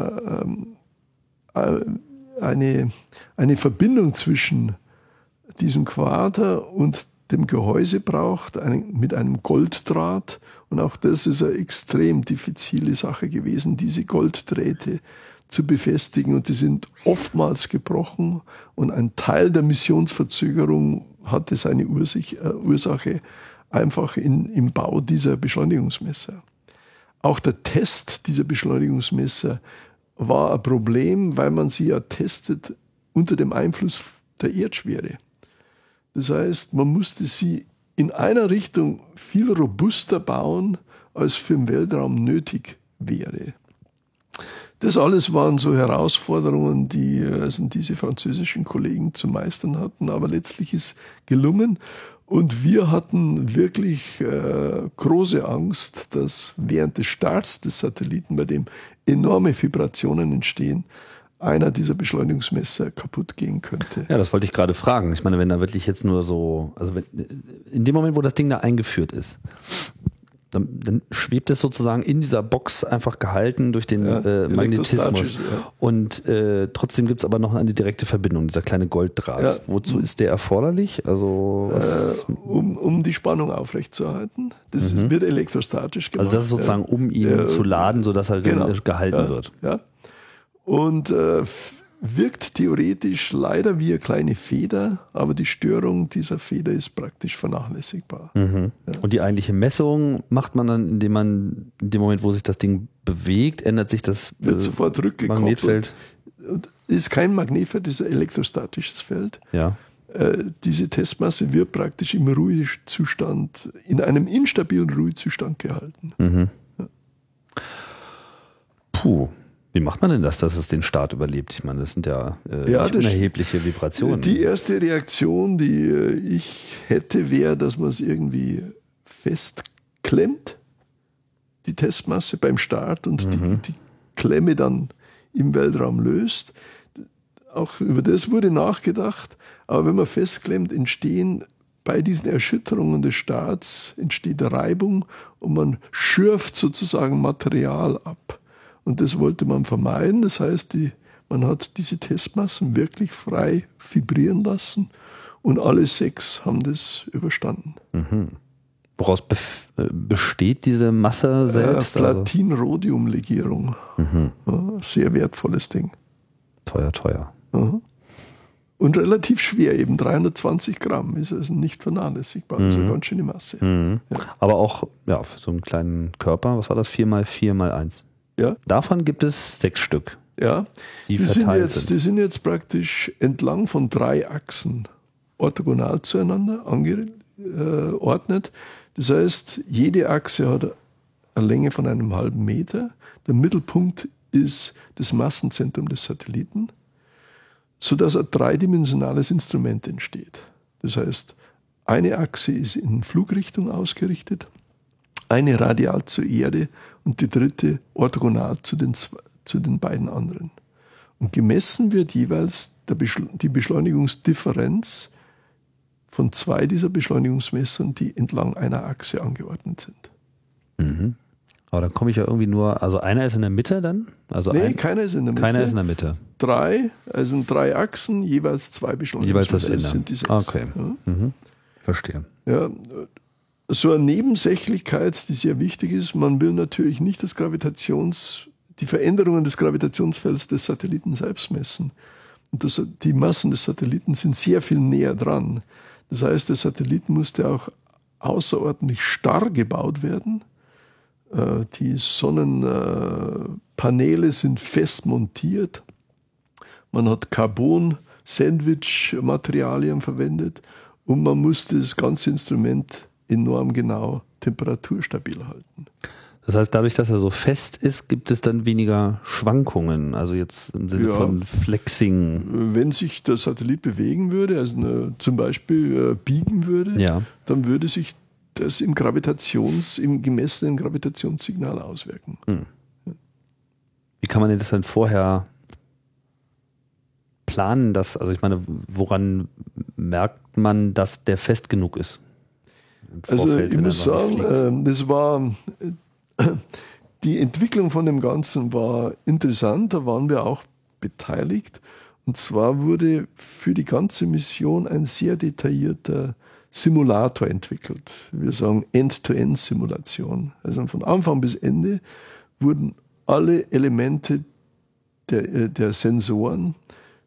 eine Verbindung zwischen diesem Quader und dem Gehäuse braucht, mit einem Golddraht. Und auch das ist eine extrem diffizile Sache gewesen, diese Golddrähte zu befestigen. Und die sind oftmals gebrochen. Und ein Teil der Missionsverzögerung hatte seine Ursache einfach im Bau dieser Beschleunigungsmesser. Auch der Test dieser Beschleunigungsmesser war ein Problem, weil man sie ja testet unter dem Einfluss der Erdschwere. Das heißt, man musste sie in einer Richtung viel robuster bauen, als für den Weltraum nötig wäre. Das alles waren so Herausforderungen, die diese französischen Kollegen zu meistern hatten, aber letztlich ist gelungen. Und wir hatten wirklich große Angst, dass während des Starts des Satelliten, bei dem enorme Vibrationen entstehen, einer dieser Beschleunigungsmesser kaputt gehen könnte. Ja, das wollte ich gerade fragen. Ich meine, wenn da wirklich jetzt nur so, also in dem Moment, wo das Ding da eingeführt ist, dann schwebt es sozusagen in dieser Box einfach gehalten durch den Magnetismus. Ja. Und trotzdem gibt es aber noch eine direkte Verbindung, dieser kleine Golddraht. Ja. Wozu ist der erforderlich? Also um die Spannung aufrechtzuerhalten. Das wird elektrostatisch gemacht. Also das ist sozusagen, um ihn zu laden, sodass er gehalten wird. Ja. Und wirkt theoretisch leider wie eine kleine Feder, aber die Störung dieser Feder ist praktisch vernachlässigbar. Mhm. Ja. Und die eigentliche Messung macht man dann, indem man in dem Moment, wo sich das Ding bewegt, ändert sich das wird sofort Magnetfeld. Und ist kein Magnetfeld, ist ein elektrostatisches Feld. Ja. Diese Testmasse wird praktisch im Ruhezustand, in einem instabilen Ruhezustand gehalten. Mhm. Ja. Puh. Wie macht man denn das, dass es den Start überlebt? Ich meine, das sind ja unerhebliche Vibrationen. Die erste Reaktion, die ich hätte, wäre, dass man es irgendwie festklemmt, die Testmasse beim Start und die Klemme dann im Weltraum löst. Auch über das wurde nachgedacht. Aber wenn man festklemmt, entstehen bei diesen Erschütterungen des Starts entsteht Reibung und man schürft sozusagen Material ab. Und das wollte man vermeiden. Das heißt, man hat diese Testmassen wirklich frei vibrieren lassen und alle 6 haben das überstanden. Mhm. Woraus besteht diese Masse selbst? Platin-Rhodium-Legierung. Mhm. Ja, sehr wertvolles Ding. Teuer. Mhm. Und relativ schwer, eben 320 Gramm. Ist also nicht vernachlässigbar. Das ist eine ganz schöne Masse. Mhm. Ja. Aber auch für so einen kleinen Körper, was war das? 4x4x1? Ja. Davon gibt es 6 Stück. Ja, die verteilt die sind jetzt praktisch entlang von 3 Achsen orthogonal zueinander angeordnet. Das heißt, jede Achse hat eine Länge von einem halben Meter. Der Mittelpunkt ist das Massenzentrum des Satelliten, sodass ein dreidimensionales Instrument entsteht. Das heißt, eine Achse ist in Flugrichtung ausgerichtet, eine radial zur Erde und die dritte orthogonal zu den beiden anderen. Und gemessen wird jeweils die Beschleunigungsdifferenz von 2 dieser Beschleunigungsmessern, die entlang einer Achse angeordnet sind. Mhm. Aber dann komme ich ja irgendwie also einer ist in der Mitte dann? Also keiner ist in der Mitte. Keiner ist in der Mitte. 3, also 3 Achsen, jeweils 2 Beschleunigungsmesser. Jeweils das sind die 6. Okay. Ja. Mhm. Verstehe. Ja, so eine Nebensächlichkeit, die sehr wichtig ist, man will natürlich nicht die Veränderungen des Gravitationsfelds des Satelliten selbst messen. Und die Massen des Satelliten sind sehr viel näher dran. Das heißt, der Satellit musste auch außerordentlich starr gebaut werden. Die Sonnenpaneele sind fest montiert. Man hat Carbon-Sandwich-Materialien verwendet und man musste das ganze Instrument enorm genau temperaturstabil halten. Das heißt, dadurch, dass er so fest ist, gibt es dann weniger Schwankungen, also jetzt im Sinne von Flexing. Wenn sich der Satellit bewegen würde, also zum Beispiel biegen würde, dann würde sich das im gemessenen Gravitationssignal auswirken. Wie kann man denn das dann vorher planen das? Also ich meine, woran merkt man, dass der fest genug ist? Also ich muss sagen, das war die Entwicklung von dem Ganzen war interessant, da waren wir auch beteiligt. Und zwar wurde für die ganze Mission ein sehr detaillierter Simulator entwickelt. Wir sagen End-to-End-Simulation. Also von Anfang bis Ende wurden alle Elemente der Sensoren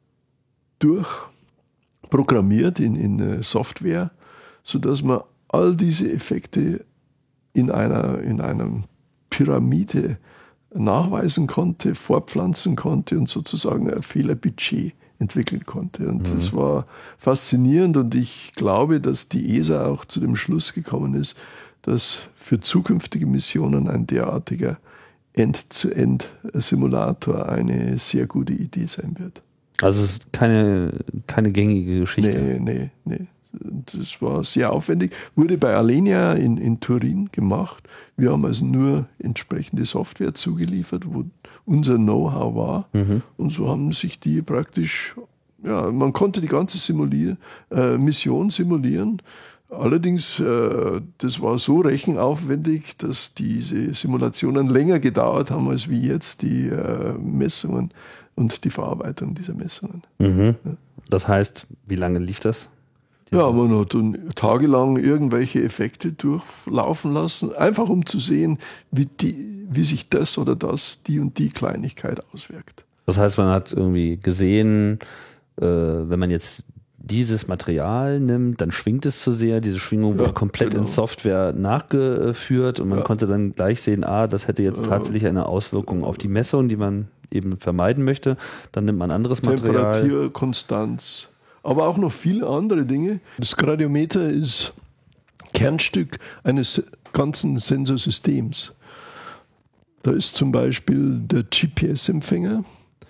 durchprogrammiert in Software, sodass man all diese Effekte in einer Pyramide nachweisen konnte, fortpflanzen konnte und sozusagen ein Fehlerbudget entwickeln konnte. Und das war faszinierend und ich glaube, dass die ESA auch zu dem Schluss gekommen ist, dass für zukünftige Missionen ein derartiger End-to-End-Simulator eine sehr gute Idee sein wird. Also es ist keine gängige Geschichte. Nee. Das war sehr aufwendig. Wurde bei Alenia in Turin gemacht. Wir haben also nur entsprechende Software zugeliefert, wo unser Know-how war. Und so haben sich die praktisch, ja, man konnte die ganze Mission simulieren. Allerdings, das war so rechenaufwendig, dass diese Simulationen länger gedauert haben als wie jetzt die Messungen und die Verarbeitung dieser Messungen. Ja. Das heißt, wie lange lief das? Ja, man hat dann tagelang irgendwelche Effekte durchlaufen lassen, einfach um zu sehen, wie sich das oder das, die und die Kleinigkeit auswirkt. Das heißt, man hat irgendwie gesehen, wenn man jetzt dieses Material nimmt, dann schwingt es zu sehr. Diese Schwingung wurde komplett in Software nachgeführt und man konnte dann gleich sehen, das hätte jetzt tatsächlich eine Auswirkung auf die Messung, die man eben vermeiden möchte. Dann nimmt man anderes Material. Temperaturkonstanz, aber auch noch viele andere Dinge. Das Gradiometer ist Kernstück eines ganzen Sensorsystems. Da ist zum Beispiel der GPS-Empfänger,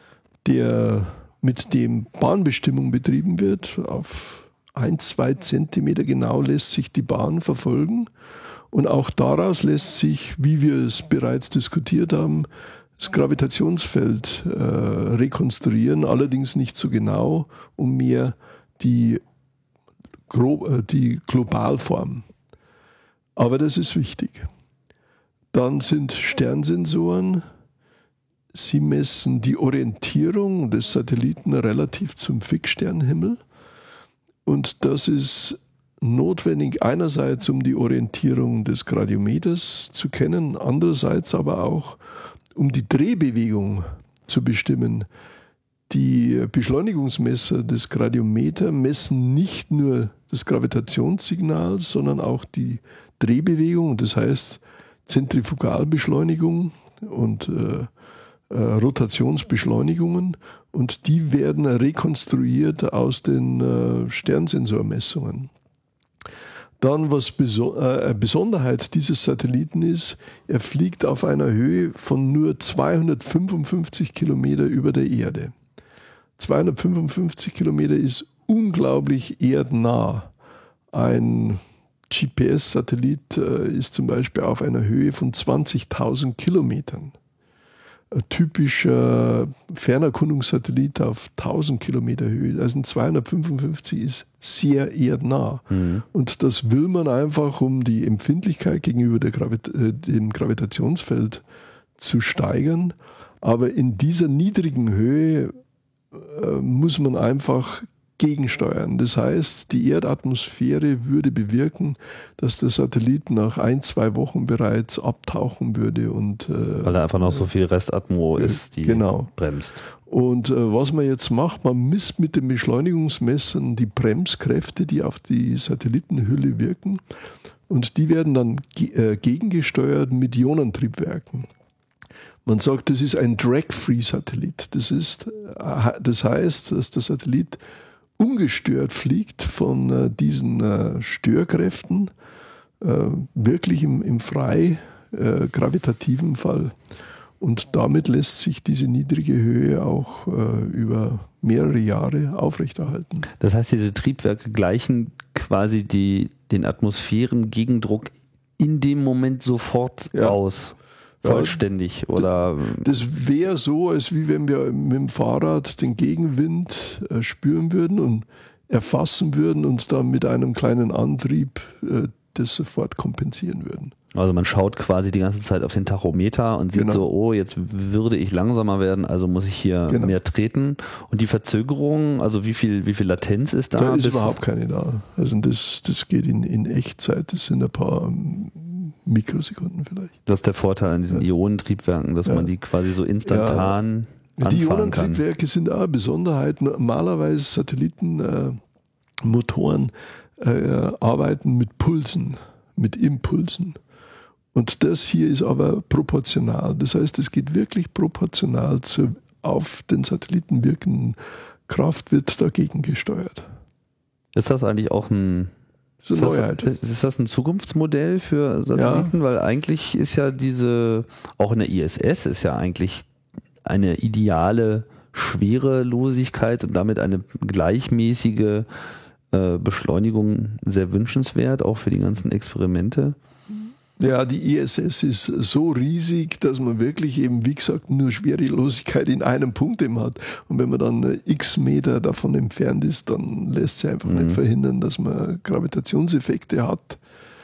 mit dem Bahnbestimmung betrieben wird. Auf 1-2 Zentimeter genau lässt sich die Bahn verfolgen. Und auch daraus lässt sich, wie wir es bereits diskutiert haben, das Gravitationsfeld rekonstruieren, allerdings nicht so genau, um mehr die Globalform. Aber das ist wichtig. Dann sind Sternsensoren. Sie messen die Orientierung des Satelliten relativ zum Fixsternhimmel. Und das ist notwendig einerseits, um die Orientierung des Gradiometers zu kennen, andererseits aber auch, um die Drehbewegung zu bestimmen. Die Beschleunigungsmesser des Gradiometer messen nicht nur das Gravitationssignal, sondern auch die Drehbewegung, das heißt Zentrifugalbeschleunigung und Rotationsbeschleunigungen, und die werden rekonstruiert aus den Sternsensormessungen. Dann, was Besonderheit dieses Satelliten ist, er fliegt auf einer Höhe von nur 255 Kilometer über der Erde. 255 Kilometer ist unglaublich erdnah. Ein GPS-Satellit ist zum Beispiel auf einer Höhe von 20.000 Kilometern. Ein typischer Fernerkundungssatellit auf 1000 Kilometer Höhe, also ein 255 ist sehr erdnah. Und das will man einfach, um die Empfindlichkeit gegenüber dem Gravitationsfeld zu steigern. Aber in dieser niedrigen Höhe muss man einfach gegensteuern. Das heißt, die Erdatmosphäre würde bewirken, dass der Satellit nach 1-2 Wochen bereits abtauchen würde. Weil da einfach noch so viel Restatmo ist, die bremst. Und was man jetzt macht, man misst mit den Beschleunigungsmessern die Bremskräfte, die auf die Satellitenhülle wirken. Und die werden dann gegengesteuert mit Ionentriebwerken. Man sagt, das ist ein Drag-Free-Satellit. Das heißt, dass der Satellit ungestört fliegt von diesen Störkräften, wirklich im frei gravitativen Fall. Und damit lässt sich diese niedrige Höhe auch über mehrere Jahre aufrechterhalten. Das heißt, diese Triebwerke gleichen quasi den Atmosphärengegendruck in dem Moment sofort aus. vollständig oder? Das wäre so, als wie wenn wir mit dem Fahrrad den Gegenwind spüren würden und erfassen würden und dann mit einem kleinen Antrieb das sofort kompensieren würden. Also man schaut quasi die ganze Zeit auf den Tachometer und sieht so, oh, jetzt würde ich langsamer werden, also muss ich hier mehr treten. Und die Verzögerung, also wie viel Latenz ist da? Da ist überhaupt keine da. Also das geht in Echtzeit, das sind ein paar Mikrosekunden vielleicht. Das ist der Vorteil an diesen Ionentriebwerken, dass man die quasi so instantan anfahren die Ionentriebwerke kann. sind auch eine Besonderheit. Normalerweise Satellitenmotoren arbeiten mit Pulsen, mit Impulsen. Und das hier ist aber proportional. Das heißt, es geht wirklich proportional zur auf den Satelliten wirkenden Kraft, wird dagegen gesteuert. Ist das eigentlich auch ist das ein Zukunftsmodell für Satelliten? Ja. Weil eigentlich ist ja auch in der ISS ist ja eigentlich eine ideale Schwerelosigkeit und damit eine gleichmäßige Beschleunigung sehr wünschenswert, auch für die ganzen Experimente. Ja, die ISS ist so riesig, dass man wirklich eben, wie gesagt, nur Schwerelosigkeit in einem Punkt eben hat. Und wenn man dann x Meter davon entfernt ist, dann lässt sich einfach nicht verhindern, dass man Gravitationseffekte hat.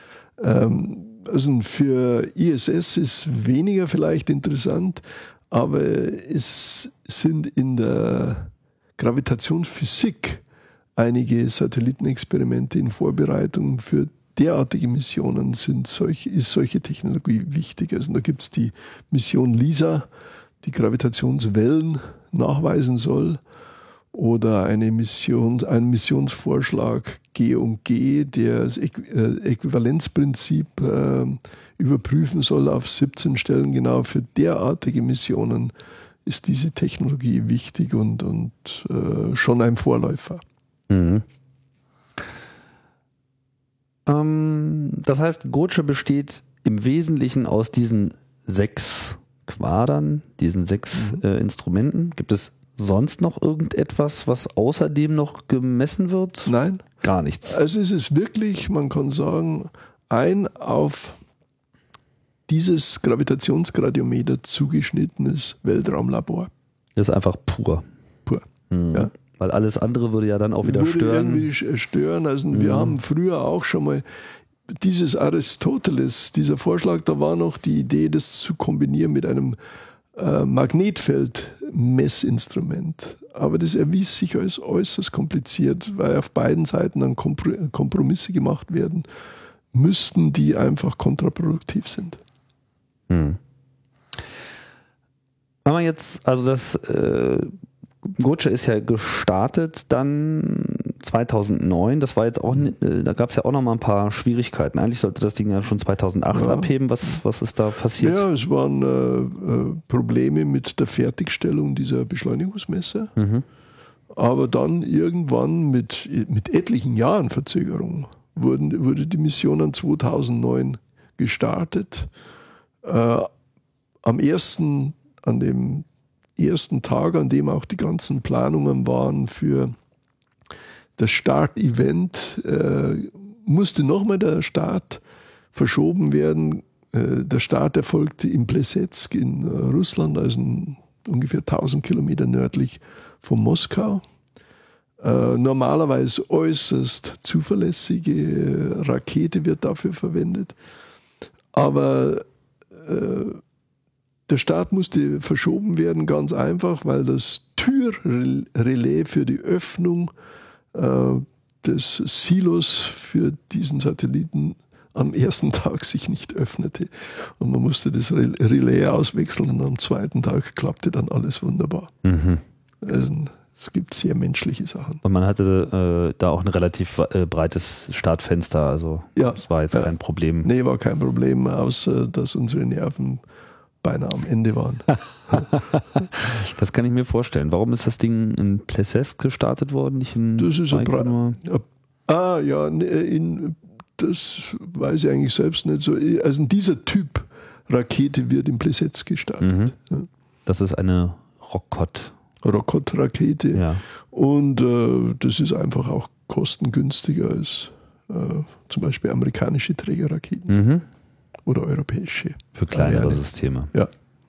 Also für ISS ist weniger vielleicht interessant, aber es sind in der Gravitationsphysik einige Satellitenexperimente in Vorbereitung. Für derartige Missionen ist solche Technologie wichtig. Also da gibt es die Mission LISA, die Gravitationswellen nachweisen soll, oder ein Missionsvorschlag G&G, der das Äquivalenzprinzip überprüfen soll auf 17 Stellen. Genau für derartige Missionen ist diese Technologie wichtig und schon ein Vorläufer. Mhm. Das heißt, Gotcha besteht im Wesentlichen aus diesen 6 Quadern, diesen 6 Instrumenten. Gibt es sonst noch irgendetwas, was außerdem noch gemessen wird? Nein. Gar nichts. Also es ist wirklich, man kann sagen, ein auf dieses Gravitationsgradiometer zugeschnittenes Weltraumlabor. Das ist einfach pur. Pur, ja. Weil alles andere würde ja dann auch wieder stören. Irgendwie stören. Also wir haben früher auch schon mal dieses Aristoteles, dieser Vorschlag, da war noch die Idee, das zu kombinieren mit einem Magnetfeldmessinstrument. Aber das erwies sich als äußerst kompliziert, weil auf beiden Seiten dann Kompromisse gemacht werden müssten, die einfach kontraproduktiv sind. Wenn man jetzt, also das Gotcha ist ja gestartet dann 2009, das war jetzt auch, da gab es ja auch noch mal ein paar Schwierigkeiten. Eigentlich sollte das Ding ja schon 2008 abheben. Was ist da passiert? Ja, es waren Probleme mit der Fertigstellung dieser Beschleunigungsmesser. Aber dann irgendwann mit etlichen Jahren Verzögerung wurde die Mission dann 2009 gestartet. An dem ersten Tag, an dem auch die ganzen Planungen waren für das Start-Event, musste nochmal der Start verschoben werden. Der Start erfolgte in Plesetsk in Russland, also ungefähr 1000 Kilometer nördlich von Moskau. Normalerweise äußerst zuverlässige Rakete wird dafür verwendet. Aber der Start musste verschoben werden, ganz einfach, weil das Türrelais für die Öffnung des Silos für diesen Satelliten am ersten Tag sich nicht öffnete. Und man musste das Relais auswechseln und am zweiten Tag klappte dann alles wunderbar. Also es gibt sehr menschliche Sachen. Und man hatte da auch ein relativ breites Startfenster, also das war jetzt kein Problem. Nee, war kein Problem, außer dass unsere Nerven beinahe am Ende waren. Das kann ich mir vorstellen. Warum ist das Ding in Plesetsk gestartet worden, nicht in Baikonur? Das weiß ich eigentlich selbst nicht so. Also dieser Typ Rakete wird in Plesetsk gestartet. Ja. Das ist eine Rokot-Rakete. Ja. Und das ist einfach auch kostengünstiger als zum Beispiel amerikanische Trägerraketen. oder europäische. Für kleinere Variante. Systeme. Ja.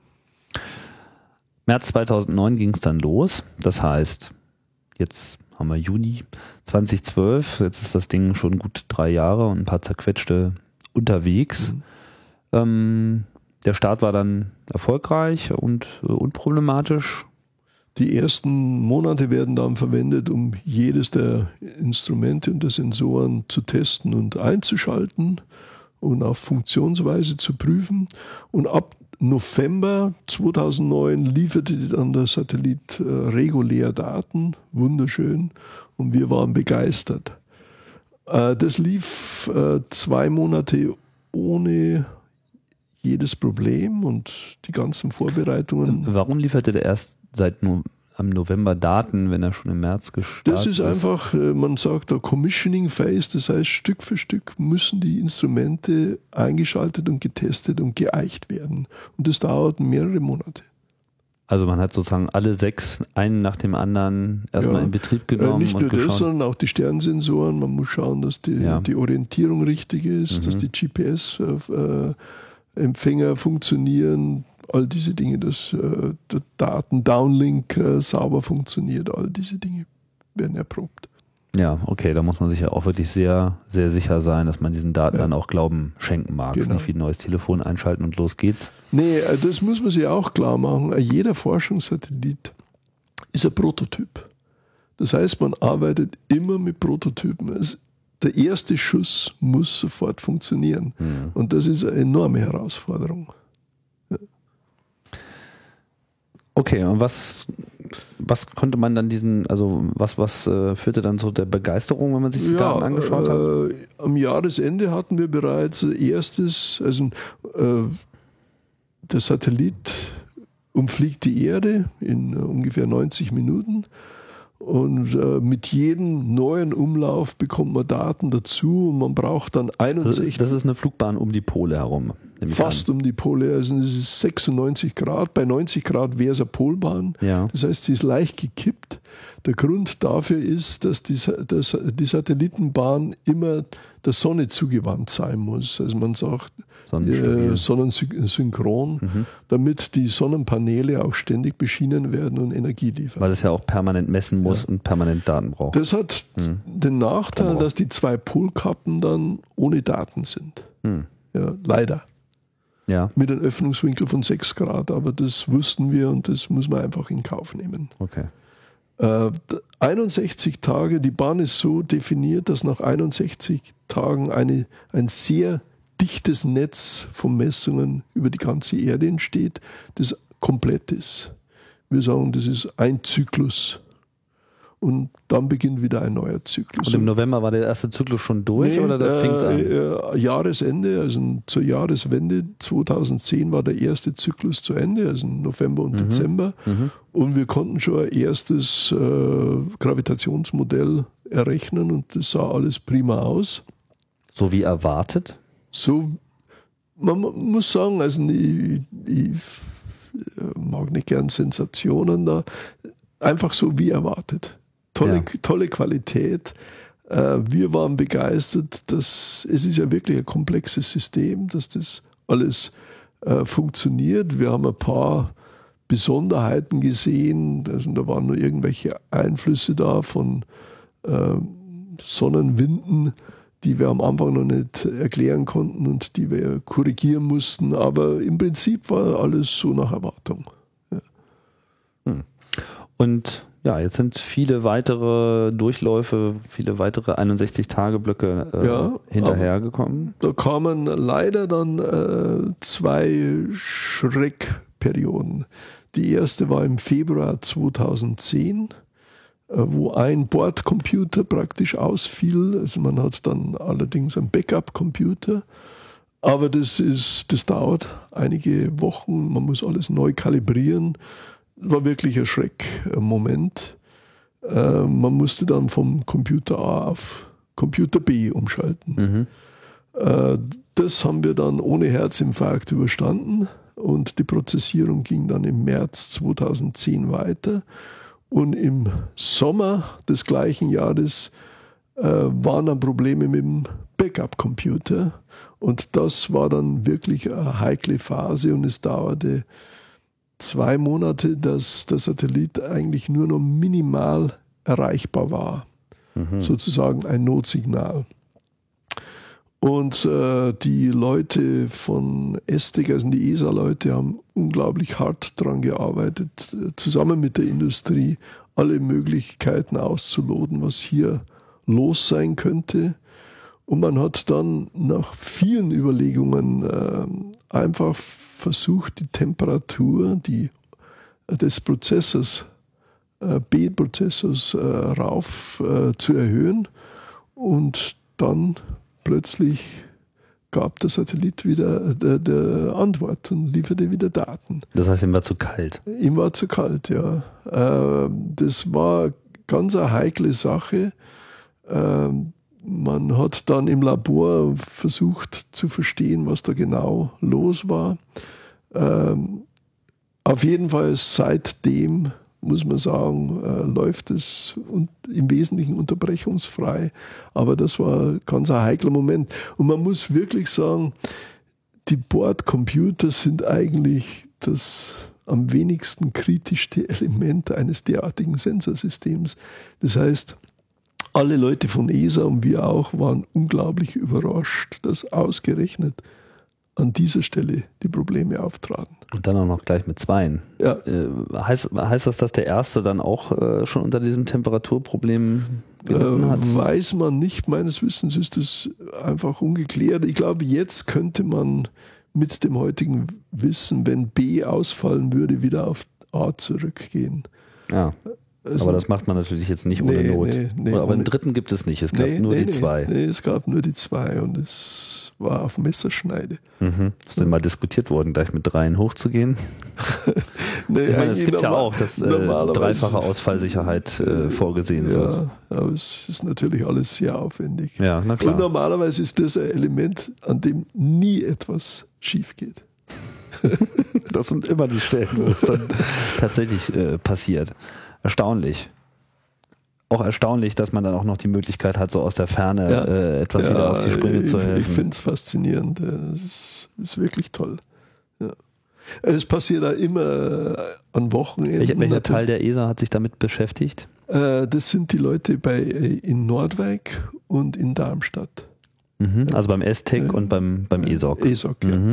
März 2009 ging es dann los. Das heißt, jetzt haben wir Juni 2012. Jetzt ist das Ding schon gut 3 Jahre und ein paar zerquetschte unterwegs. Der Start war dann erfolgreich und unproblematisch. Die ersten Monate werden dann verwendet, um jedes der Instrumente und der Sensoren zu testen und einzuschalten und auf Funktionsweise zu prüfen. Und ab November 2009 lieferte dann der Satellit regulär Daten, wunderschön, und wir waren begeistert. Das lief 2 Monate ohne jedes Problem und die ganzen Vorbereitungen. Warum lieferte der erst am November Daten, wenn er schon im März gestartet ist? Das ist einfach, man sagt da Commissioning Phase, das heißt Stück für Stück müssen die Instrumente eingeschaltet und getestet und geeicht werden. Und das dauert mehrere Monate. Also man hat sozusagen alle 6, einen nach dem anderen erstmal in Betrieb genommen nicht und nur geschaut. das, sondern auch die Sternsensoren. Man muss schauen, dass die Orientierung richtig ist, dass die GPS-Empfänger funktionieren, all diese Dinge, dass der Daten-Downlink sauber funktioniert, all diese Dinge werden erprobt. Ja, okay, da muss man sich ja auch wirklich sehr, sehr sicher sein, dass man diesen Daten dann auch Glauben schenken mag. Genau. Nicht wie ein neues Telefon einschalten und los geht's. Nee, das muss man sich auch klar machen. Jeder Forschungssatellit ist ein Prototyp. Das heißt, man arbeitet immer mit Prototypen. Der erste Schuss muss sofort funktionieren. Und das ist eine enorme Herausforderung. Okay, und was konnte man dann was führte dann zu der Begeisterung, wenn man sich die Daten angeschaut hat? Am Jahresende hatten wir bereits erstes, der Satellit umfliegt die Erde in ungefähr 90 Minuten. Und mit jedem neuen Umlauf bekommt man Daten dazu und man braucht dann 61. Das ist eine Flugbahn um die Pole herum. Fast um die Pole, also es ist 96 Grad. Bei 90 Grad wäre es eine Polbahn. Ja. Das heißt, sie ist leicht gekippt. Der Grund dafür ist, dass die Satellitenbahn immer der Sonne zugewandt sein muss. Also man sagt sonnensynchron, damit die Sonnenpaneele auch ständig beschienen werden und Energie liefern. Weil es ja auch permanent messen muss und permanent Daten braucht. Das hat den Nachteil, dass die 2 Polkappen dann ohne Daten sind. Ja, leider. Ja. Mit einem Öffnungswinkel von 6 Grad, aber das wussten wir und das muss man einfach in Kauf nehmen. Okay. 61 Tage, die Bahn ist so definiert, dass nach 61 Tagen ein sehr dichtes Netz von Messungen über die ganze Erde entsteht, das komplett ist. Wir sagen, das ist ein Zyklus. Und dann beginnt wieder ein neuer Zyklus. Und im November war der erste Zyklus schon durch oder da fing es an? Jahresende, also zur Jahreswende 2010 war der erste Zyklus zu Ende, also November und Dezember. Und wir konnten schon ein erstes Gravitationsmodell errechnen und das sah alles prima aus. So wie erwartet? So, man muss sagen, also ich mag nicht gern Sensationen da, einfach so wie erwartet. Tolle Qualität. Wir waren begeistert, dass es ist ja wirklich ein komplexes System, dass das alles funktioniert. Wir haben ein paar Besonderheiten gesehen. Also, da waren nur irgendwelche Einflüsse da von Sonnenwinden, die wir am Anfang noch nicht erklären konnten und die wir korrigieren mussten. Aber im Prinzip war alles so nach Erwartung. Ja. Und ja, jetzt sind viele weitere Durchläufe, viele weitere 61-Tage-Blöcke hinterhergekommen. Da kamen leider dann 2 Schreckperioden. Die erste war im Februar 2010, wo ein Bordcomputer praktisch ausfiel. Also man hat dann allerdings einen Backup-Computer. Aber das dauert einige Wochen. Man muss alles neu kalibrieren. War wirklich ein Schreckmoment. Man musste dann vom Computer A auf Computer B umschalten. Das haben wir dann ohne Herzinfarkt überstanden und die Prozessierung ging dann im März 2010 weiter. Und im Sommer des gleichen Jahres waren dann Probleme mit dem Backup-Computer. Und das war dann wirklich eine heikle Phase und es dauerte 2 Monate, dass der Satellit eigentlich nur noch minimal erreichbar war. Sozusagen ein Notsignal. Und die Leute von ESTEC, also die ESA-Leute, haben unglaublich hart daran gearbeitet, zusammen mit der Industrie alle Möglichkeiten auszuloten, was hier los sein könnte. Und man hat dann nach vielen Überlegungen einfach versucht, die Temperatur des Prozessors, B-Prozessors, rauf zu erhöhen. Und dann plötzlich gab der Satellit wieder der Antwort und lieferte wieder Daten. Das heißt, ihm war zu kalt. Ihm war zu kalt, ja. Das war ganz eine heikle Sache. Man hat dann im Labor versucht zu verstehen, was da genau los war. Auf jeden Fall seitdem, muss man sagen, läuft es im Wesentlichen unterbrechungsfrei. Aber das war ganz ein heikler Moment. Und man muss wirklich sagen, die Bordcomputer sind eigentlich das am wenigsten kritischste Element eines derartigen Sensorsystems. Das heißt, alle Leute von ESA und wir auch waren unglaublich überrascht, dass ausgerechnet an dieser Stelle die Probleme auftraten. Und dann auch noch gleich mit 2. Ja. Heißt das, dass der erste dann auch schon unter diesem Temperaturproblem gelitten hat? Weiß man nicht. Meines Wissens ist das einfach ungeklärt. Ich glaube, jetzt könnte man mit dem heutigen Wissen, wenn B ausfallen würde, wieder auf A zurückgehen. Ja. Aber das macht man natürlich jetzt nicht ohne Not. Nee, aber einen dritten gibt es nicht. Es gab nur die 2. Nee, es gab nur die 2 und es war auf Messerschneide. Ist denn mal diskutiert worden, gleich mit 3 hochzugehen? Ich meine, es gibt ja auch, dass dreifache Ausfallsicherheit vorgesehen wird. Ja, aber es ist natürlich alles sehr aufwendig. Ja, na klar. Und normalerweise ist das ein Element, an dem nie etwas schief geht. Das sind immer die Stellen, wo es dann tatsächlich passiert. Erstaunlich. Auch erstaunlich, dass man dann auch noch die Möglichkeit hat, so aus der Ferne etwas wieder auf die Sprünge zu helfen. Ich finde es faszinierend. Das ist wirklich toll. Ja. Es passiert auch immer an Wochenenden. Welcher Teil der ESA hat sich damit beschäftigt? Das sind die Leute in Nordwijk und in Darmstadt. Also beim ESTEC und beim ESOC. ESOC, ja.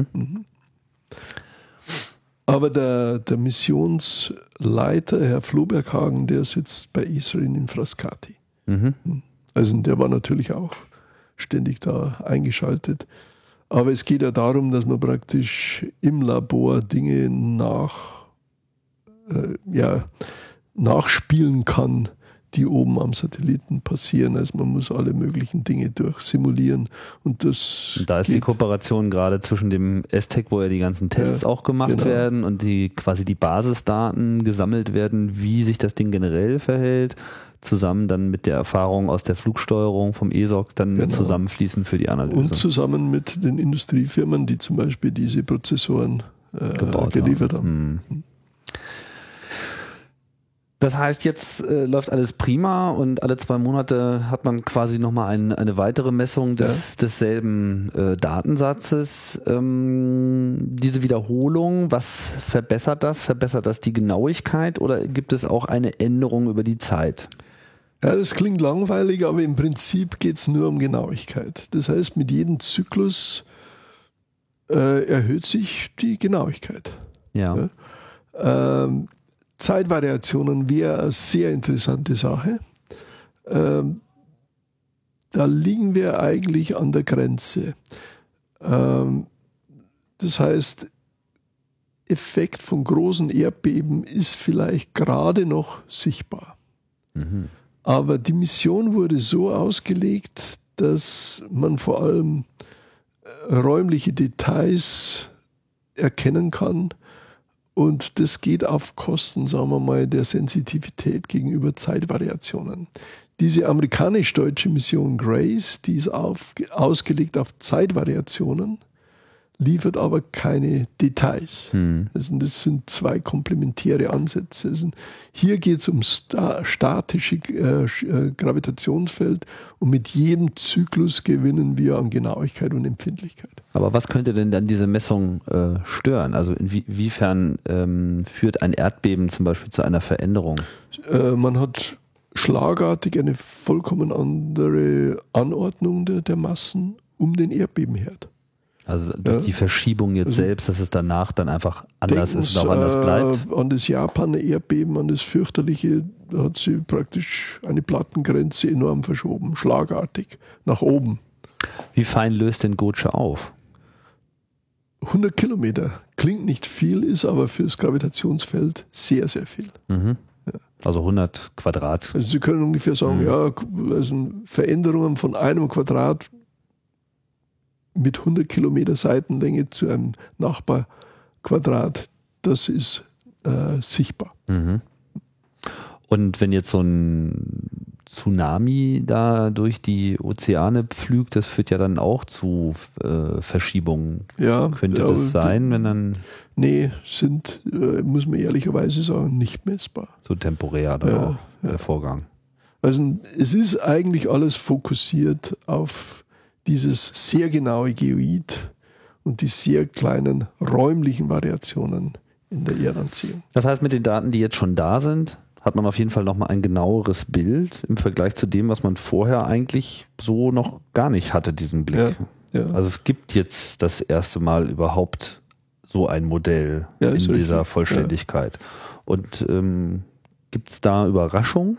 Aber der Missionsleiter, Herr Floberghagen, der sitzt bei Esrin in Frascati. Also der war natürlich auch ständig da eingeschaltet. Aber es geht ja darum, dass man praktisch im Labor Dinge nachspielen kann, die oben am Satelliten passieren. Also man muss alle möglichen Dinge durchsimulieren. Und da ist die Kooperation gerade zwischen dem ESTEC, wo ja die ganzen Tests auch gemacht werden und quasi die Basisdaten gesammelt werden, wie sich das Ding generell verhält, zusammen dann mit der Erfahrung aus der Flugsteuerung vom ESOC dann zusammenfließen für die Analyse. Und zusammen mit den Industriefirmen, die zum Beispiel diese Prozessoren geliefert haben. Das heißt, jetzt läuft alles prima und alle 2 Monate hat man quasi nochmal eine weitere Messung desselben Datensatzes. Diese Wiederholung, was verbessert das? Verbessert das die Genauigkeit oder gibt es auch eine Änderung über die Zeit? Ja, das klingt langweilig, aber im Prinzip geht es nur um Genauigkeit. Das heißt, mit jedem Zyklus erhöht sich die Genauigkeit. Ja. Zeitvariationen wäre eine sehr interessante Sache. Da liegen wir eigentlich an der Grenze. Das heißt, Effekt von großen Erdbeben ist vielleicht gerade noch sichtbar. Aber die Mission wurde so ausgelegt, dass man vor allem räumliche Details erkennen kann. Und das geht auf Kosten, sagen wir mal, der Sensitivität gegenüber Zeitvariationen. Diese amerikanisch-deutsche Mission GRACE, die ist ausgelegt auf Zeitvariationen, liefert aber keine Details. Also das sind zwei komplementäre Ansätze. Also hier geht es um statische Gravitationsfeld und mit jedem Zyklus gewinnen wir an Genauigkeit und Empfindlichkeit. Aber was könnte denn dann diese Messung stören? Also inwiefern führt ein Erdbeben zum Beispiel zu einer Veränderung? Man hat schlagartig eine vollkommen andere Anordnung der Massen um den Erdbebenherd. Also durch die Verschiebung jetzt selbst, dass es danach dann einfach anders ist und auch anders bleibt? An das Japan-Erdbeben, an das fürchterliche, da hat sie praktisch eine Plattengrenze enorm verschoben, schlagartig, nach oben. Wie fein löst denn Gotcha auf? 100 Kilometer. Klingt nicht viel, ist aber für das Gravitationsfeld sehr, sehr viel. Mhm. Ja. Also 100 Quadrat. Also Sie können ungefähr sagen, also Veränderungen von einem Quadrat mit 100 Kilometer Seitenlänge zu einem Nachbarquadrat, das ist sichtbar. Mhm. Und wenn jetzt so ein Tsunami da durch die Ozeane pflügt, das führt ja dann auch zu Verschiebungen. Ja, könnte das sein, wenn dann... Nee, muss man ehrlicherweise sagen, nicht messbar. So temporär dann auch der Vorgang. Also es ist eigentlich alles fokussiert auf dieses sehr genaue Geoid und die sehr kleinen räumlichen Variationen in der Erdanziehung. Das heißt, mit den Daten, die jetzt schon da sind, hat man auf jeden Fall nochmal ein genaueres Bild im Vergleich zu dem, was man vorher eigentlich so noch gar nicht hatte, diesen Blick. Ja. Also es gibt jetzt das erste Mal überhaupt so ein Modell in dieser Vollständigkeit. Ja. Und gibt es da Überraschungen?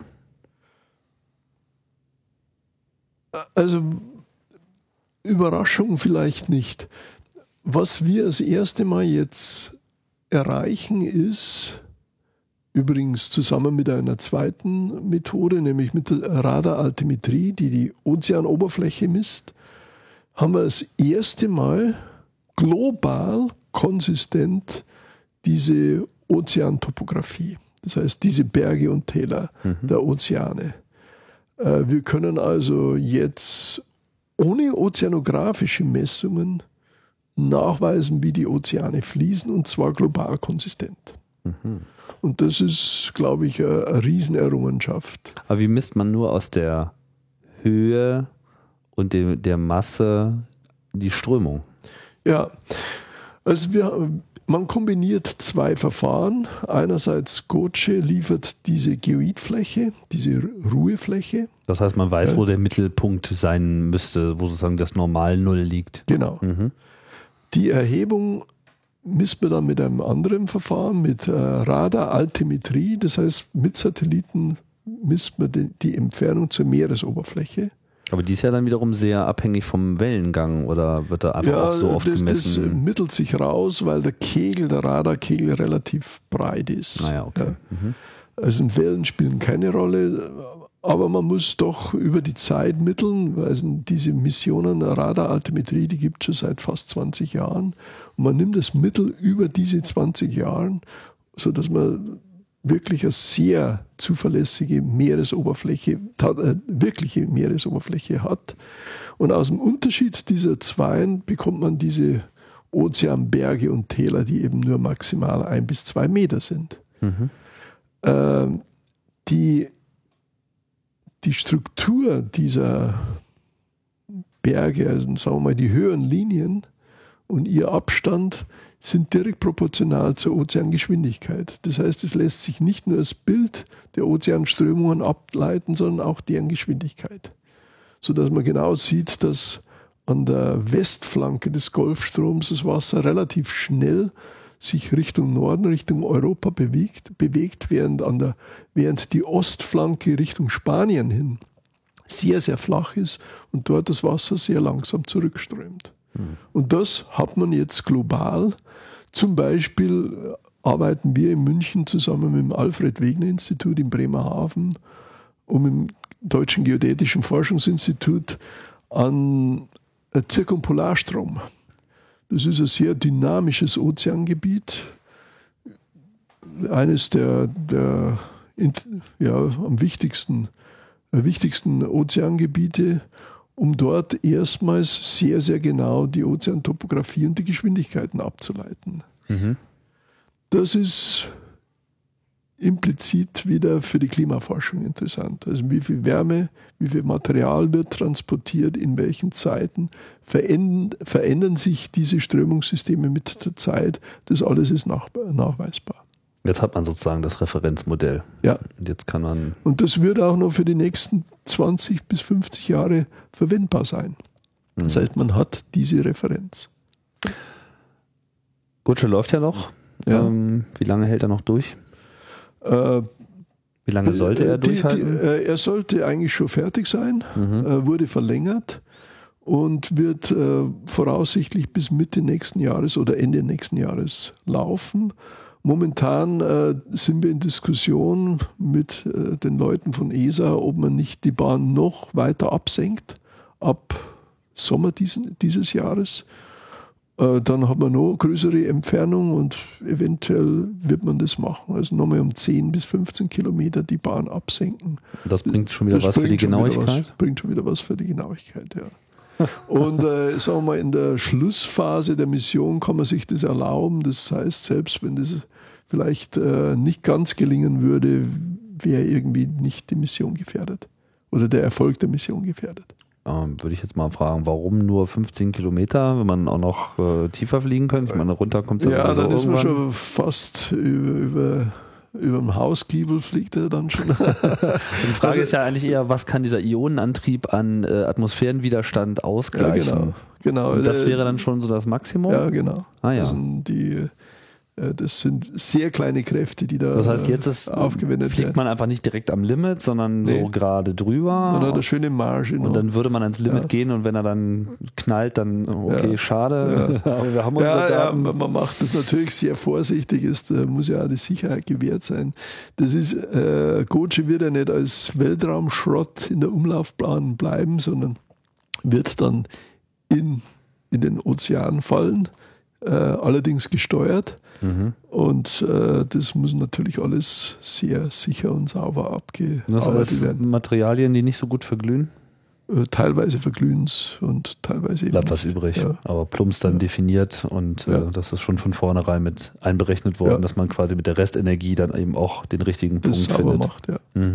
Also Überraschung vielleicht nicht. Was wir das erste Mal jetzt erreichen ist, übrigens zusammen mit einer zweiten Methode, nämlich mit der Radaraltimetrie, die die Ozeanoberfläche misst, haben wir das erste Mal global konsistent diese Ozeantopographie. Das heißt, diese Berge und Täler der Ozeane. Wir können also jetzt ohne ozeanografische Messungen nachweisen, wie die Ozeane fließen, und zwar global konsistent. Und das ist, glaube ich, eine Riesenerrungenschaft. Aber wie misst man nur aus der Höhe und der Masse die Strömung? Ja, also man kombiniert zwei Verfahren. Einerseits Gotcha liefert diese Geoidfläche, diese Ruhefläche. Das heißt, man weiß, wo der Mittelpunkt sein müsste, wo sozusagen das Normal Null liegt. Genau. Die Erhebung misst man dann mit einem anderen Verfahren, mit Radaraltimetrie. Das heißt, mit Satelliten misst man die Entfernung zur Meeresoberfläche. Aber die ist ja dann wiederum sehr abhängig vom Wellengang, oder wird da einfach auch so oft gemessen? Das mittelt sich raus, weil der Radarkegel relativ breit ist. Naja, okay. Also Wellen spielen keine Rolle, aber man muss doch über die Zeit mitteln, weil diese Missionen Radaraltimetrie, die gibt es schon seit fast 20 Jahren. Und man nimmt das Mittel über diese 20 Jahre, sodass man wirklich eine sehr zuverlässige wirkliche Meeresoberfläche hat. Und aus dem Unterschied dieser Zweien bekommt man diese Ozeanberge und Täler, die eben nur maximal 1 bis 2 Meter sind. Die Struktur dieser Berge, also sagen wir mal die höheren Linien und ihr Abstand, sind direkt proportional zur Ozeangeschwindigkeit. Das heißt, es lässt sich nicht nur das Bild der Ozeanströmungen ableiten, sondern auch deren Geschwindigkeit. Sodass man genau sieht, dass an der Westflanke des Golfstroms das Wasser relativ schnell sich Richtung Norden, Richtung Europa bewegt, während die Ostflanke Richtung Spanien hin sehr, sehr flach ist und dort das Wasser sehr langsam zurückströmt. Und das hat man jetzt global. Zum Beispiel arbeiten wir in München zusammen mit dem Alfred-Wegener-Institut in Bremerhaven und mit dem Deutschen Geodätischen Forschungsinstitut an Zirkumpolarstrom. Das ist ein sehr dynamisches Ozeangebiet, eines der am wichtigsten Ozeangebiete. um dort erstmals sehr, sehr genau die Ozeantopographie und die Geschwindigkeiten abzuleiten. Das ist implizit wieder für die Klimaforschung interessant. Also wie viel Wärme, wie viel Material wird transportiert, in welchen Zeiten verändern sich diese Strömungssysteme mit der Zeit. Das alles ist nachweisbar. Jetzt hat man sozusagen das Referenzmodell. Ja. Und jetzt kann man. Und das wird auch noch für die nächsten 20 bis 50 Jahre verwendbar sein. Das heißt, man hat diese Referenz. Gutsche läuft ja noch. Ja. Wie lange hält er noch durch? Wie lange sollte er durchhalten? Er sollte eigentlich schon fertig sein, wurde verlängert und wird voraussichtlich bis Mitte nächsten Jahres oder Ende nächsten Jahres laufen. Momentan sind wir in Diskussion mit den Leuten von ESA, ob man nicht die Bahn noch weiter absenkt ab Sommer dieses Jahres. Dann hat man noch größere Entfernung und eventuell wird man das machen. Also nochmal um 10 bis 15 Kilometer die Bahn absenken. Das bringt schon wieder was für die Genauigkeit? Bringt schon wieder was für die Genauigkeit, ja. Und sagen wir mal, in der Schlussphase der Mission kann man sich das erlauben. Das heißt, selbst wenn das vielleicht nicht ganz gelingen würde, wäre irgendwie nicht die Mission gefährdet oder der Erfolg der Mission gefährdet. Würde ich jetzt mal fragen, warum nur 15 Kilometer, wenn man auch noch tiefer fliegen könnte? Ich meine, runter kommt es ja dann ist man irgendwann. schon fast über dem Hausgiebel fliegt er dann schon. Die Frage ist ja eigentlich eher, was kann dieser Ionenantrieb an Atmosphärenwiderstand ausgleichen? Ja, genau. Und das wäre dann schon so das Maximum? Ja, genau. Ah, ja. Das sind sehr kleine Kräfte, die da das heißt, jetzt aufgewendet fliegt man einfach nicht direkt am Limit, sondern so gerade drüber. Man hat eine schöne Marge. Und dann würde man ans Limit gehen und wenn er dann knallt, dann okay, schade. Ja. Aber wir haben unsere Daten. Man macht das natürlich sehr vorsichtig, muss ja auch die Sicherheit gewährt sein. Das ist, Gutsche wird ja nicht als Weltraumschrott in der Umlaufbahn bleiben, sondern wird dann in den Ozean fallen, allerdings gesteuert. Und das muss natürlich alles sehr sicher und sauber abgearbeitet werden. Materialien, die nicht so gut verglühen? Teilweise verglühen es und teilweise eben bleibt was übrig, aber Plumps dann definiert und das ist schon von vornherein mit einberechnet worden, dass man quasi mit der Restenergie dann eben auch den richtigen Punkt findet. Macht,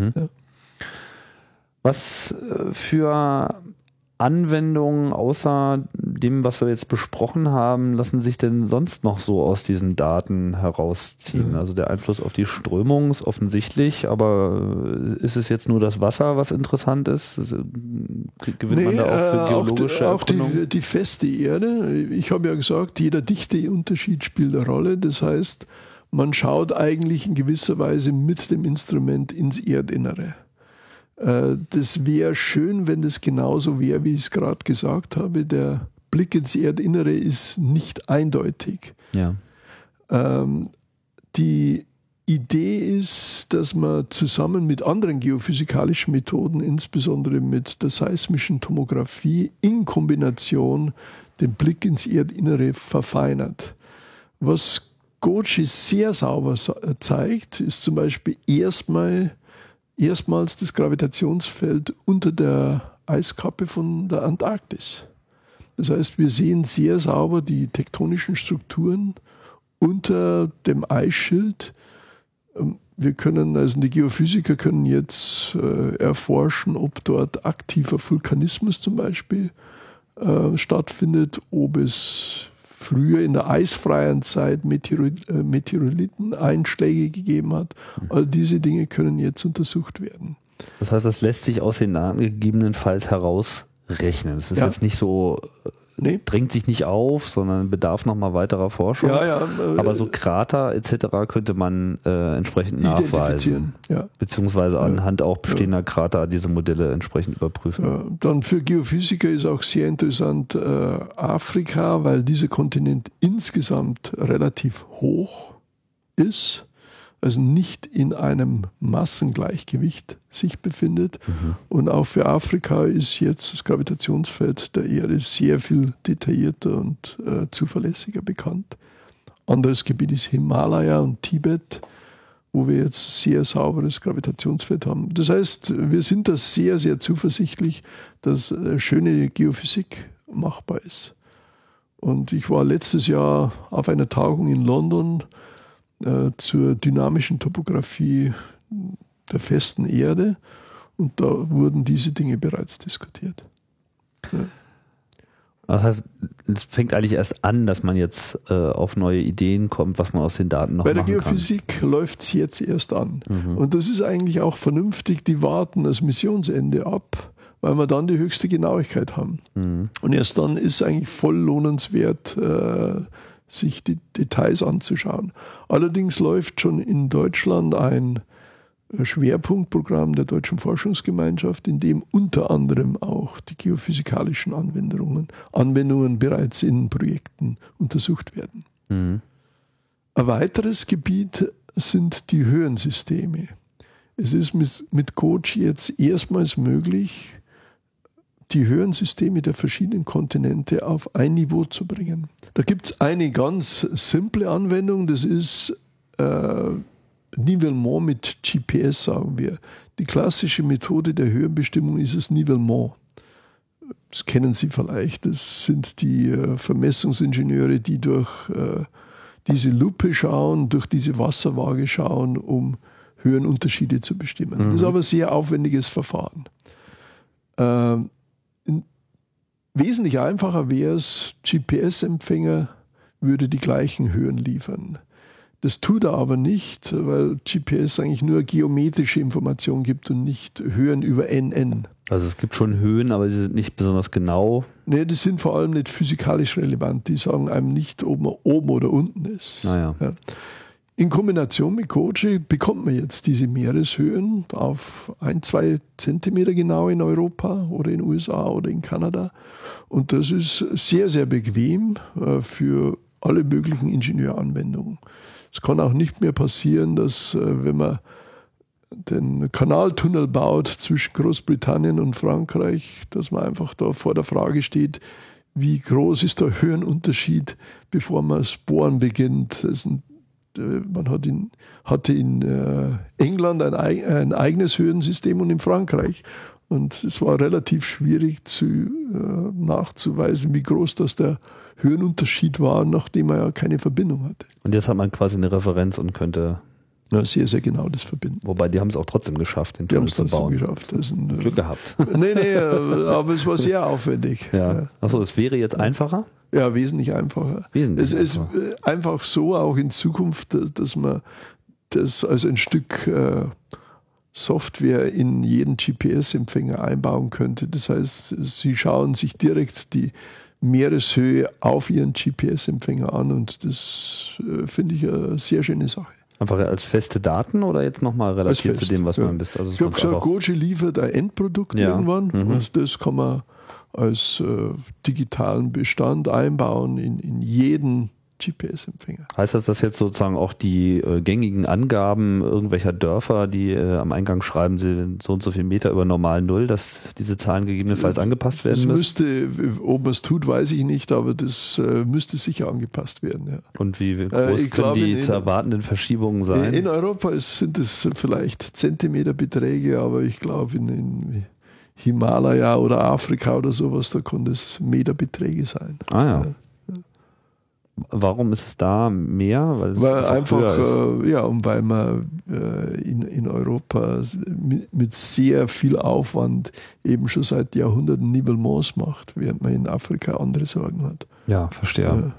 Was für Anwendungen außer dem, was wir jetzt besprochen haben, lassen sich denn sonst noch so aus diesen Daten herausziehen? Also der Einfluss auf die Strömung ist offensichtlich, aber ist es jetzt nur das Wasser, was interessant ist? Gewinnt man da auch für geologische Erkundungen? Auch die feste Erde. Ich habe ja gesagt, jeder Dichteunterschied spielt eine Rolle. Das heißt, man schaut eigentlich in gewisser Weise mit dem Instrument ins Erdinnere. Das wäre schön, wenn das genauso wäre, wie ich es gerade gesagt habe. Der Blick ins Erdinnere ist nicht eindeutig. Ja. Die Idee ist, dass man zusammen mit anderen geophysikalischen Methoden, insbesondere mit der seismischen Tomographie, in Kombination den Blick ins Erdinnere verfeinert. Was Gutsche sehr sauber zeigt, ist zum Beispiel erstmals das Gravitationsfeld unter der Eiskappe von der Antarktis. Das heißt, wir sehen sehr sauber die tektonischen Strukturen unter dem Eisschild. Wir können, also die Geophysiker können jetzt erforschen, ob dort aktiver Vulkanismus zum Beispiel stattfindet, ob es früher in der eisfreien Zeit Meteoriteneinschläge gegeben hat. All diese Dinge können jetzt untersucht werden. Das heißt, das lässt sich aus den Daten gegebenenfalls herausrechnen. Das ist jetzt nicht so, drängt sich nicht auf, sondern bedarf nochmal weiterer Forschung. Aber so Krater etc. könnte man entsprechend nachweisen. Beziehungsweise anhand auch bestehender Krater diese Modelle entsprechend überprüfen. Ja, dann für Geophysiker ist auch sehr interessant Afrika, weil dieser Kontinent insgesamt relativ hoch ist. Also nicht in einem Massengleichgewicht sich befindet. Und auch für Afrika ist jetzt das Gravitationsfeld der Erde sehr viel detaillierter und zuverlässiger bekannt. Anderes Gebiet ist Himalaya und Tibet, wo wir jetzt sehr sauberes Gravitationsfeld haben. Das heißt, wir sind da sehr, sehr zuversichtlich, dass schöne Geophysik machbar ist. Und ich war letztes Jahr auf einer Tagung in London zur dynamischen Topographie der festen Erde und da wurden diese Dinge bereits diskutiert. Ja. Das heißt, es fängt eigentlich erst an, dass man jetzt auf neue Ideen kommt, was man aus den Daten noch machen kann. Bei der Geophysik läuft es jetzt erst an. Und das ist eigentlich auch vernünftig, die warten das Missionsende ab, weil wir dann die höchste Genauigkeit haben. Und erst dann ist es eigentlich voll lohnenswert, sich die Details anzuschauen. Allerdings läuft schon in Deutschland ein Schwerpunktprogramm der Deutschen Forschungsgemeinschaft, in dem unter anderem auch die geophysikalischen Anwendungen bereits in Projekten untersucht werden. Ein weiteres Gebiet sind die Höhensysteme. Es ist mit COACHI jetzt erstmals möglich, die Höhensysteme der verschiedenen Kontinente auf ein Niveau zu bringen. Da gibt es eine ganz simple Anwendung, das ist Nivellement mit GPS, sagen wir. Die klassische Methode der Höhenbestimmung ist das Nivellement. Das kennen Sie vielleicht. Das sind die Vermessungsingenieure, die durch diese Lupe schauen, durch diese Wasserwaage schauen, um Höhenunterschiede zu bestimmen. Das ist aber ein sehr aufwendiges Verfahren. Wesentlich einfacher wäre es, GPS-Empfänger würde die gleichen Höhen liefern. Das tut er aber nicht, weil GPS eigentlich nur geometrische Informationen gibt und nicht Höhen über NN. Also es gibt schon Höhen, aber sie sind nicht besonders genau. Nee, die sind vor allem nicht physikalisch relevant. Die sagen einem nicht, ob man oben oder unten ist. Ja. In Kombination mit COACHI bekommt man jetzt diese Meereshöhen auf 1-2 Zentimeter genau in Europa oder in den USA oder in Kanada. Und das ist sehr, sehr bequem für alle möglichen Ingenieuranwendungen. Es kann auch nicht mehr passieren, dass wenn man den Kanaltunnel baut zwischen Großbritannien und Frankreich, dass man einfach da vor der Frage steht, wie groß ist der Höhenunterschied, bevor man das Bohren beginnt. Man hatte in England ein eigenes Höhensystem und in Frankreich. Und es war relativ schwierig nachzuweisen, wie groß das der Höhenunterschied war, nachdem man ja keine Verbindung hatte. Und jetzt hat man quasi eine Referenz und könnte sehr, sehr genau das verbinden. Wobei, die haben es auch trotzdem geschafft, den Tunnel zu bauen. Die haben es trotzdem geschafft. Glück gehabt. Nee, aber es war sehr aufwendig. Ja. Achso, es wäre jetzt einfacher? Ja, wesentlich einfacher. Es ist einfach so auch in Zukunft, dass man das als ein Stück Software in jeden GPS-Empfänger einbauen könnte. Das heißt, Sie schauen sich direkt die Meereshöhe auf Ihren GPS-Empfänger an und das finde ich eine sehr schöne Sache. Einfach als feste Daten oder jetzt nochmal relatiert zu dem, was man bist? Also ich habe gesagt, COACHI liefert ein Endprodukt irgendwann und das kann man als digitalen Bestand einbauen in jeden GPS-Empfänger. Heißt das, dass jetzt sozusagen auch die gängigen Angaben irgendwelcher Dörfer, die am Eingang schreiben, sie sind so und so viel Meter über normal Null, dass diese Zahlen gegebenenfalls angepasst werden müssen? Ob man es tut, weiß ich nicht, aber das müsste sicher angepasst werden. Ja. Und wie groß können die zu erwartenden Verschiebungen sein? In Europa sind es vielleicht Zentimeterbeträge, aber ich glaube in Himalaya oder Afrika oder sowas, da können es Meterbeträge sein. Ah ja. Warum ist es da mehr? Weil weil man in Europa mit sehr viel Aufwand eben schon seit Jahrhunderten Nivellements macht, während man in Afrika andere Sorgen hat. Ja, verstehe.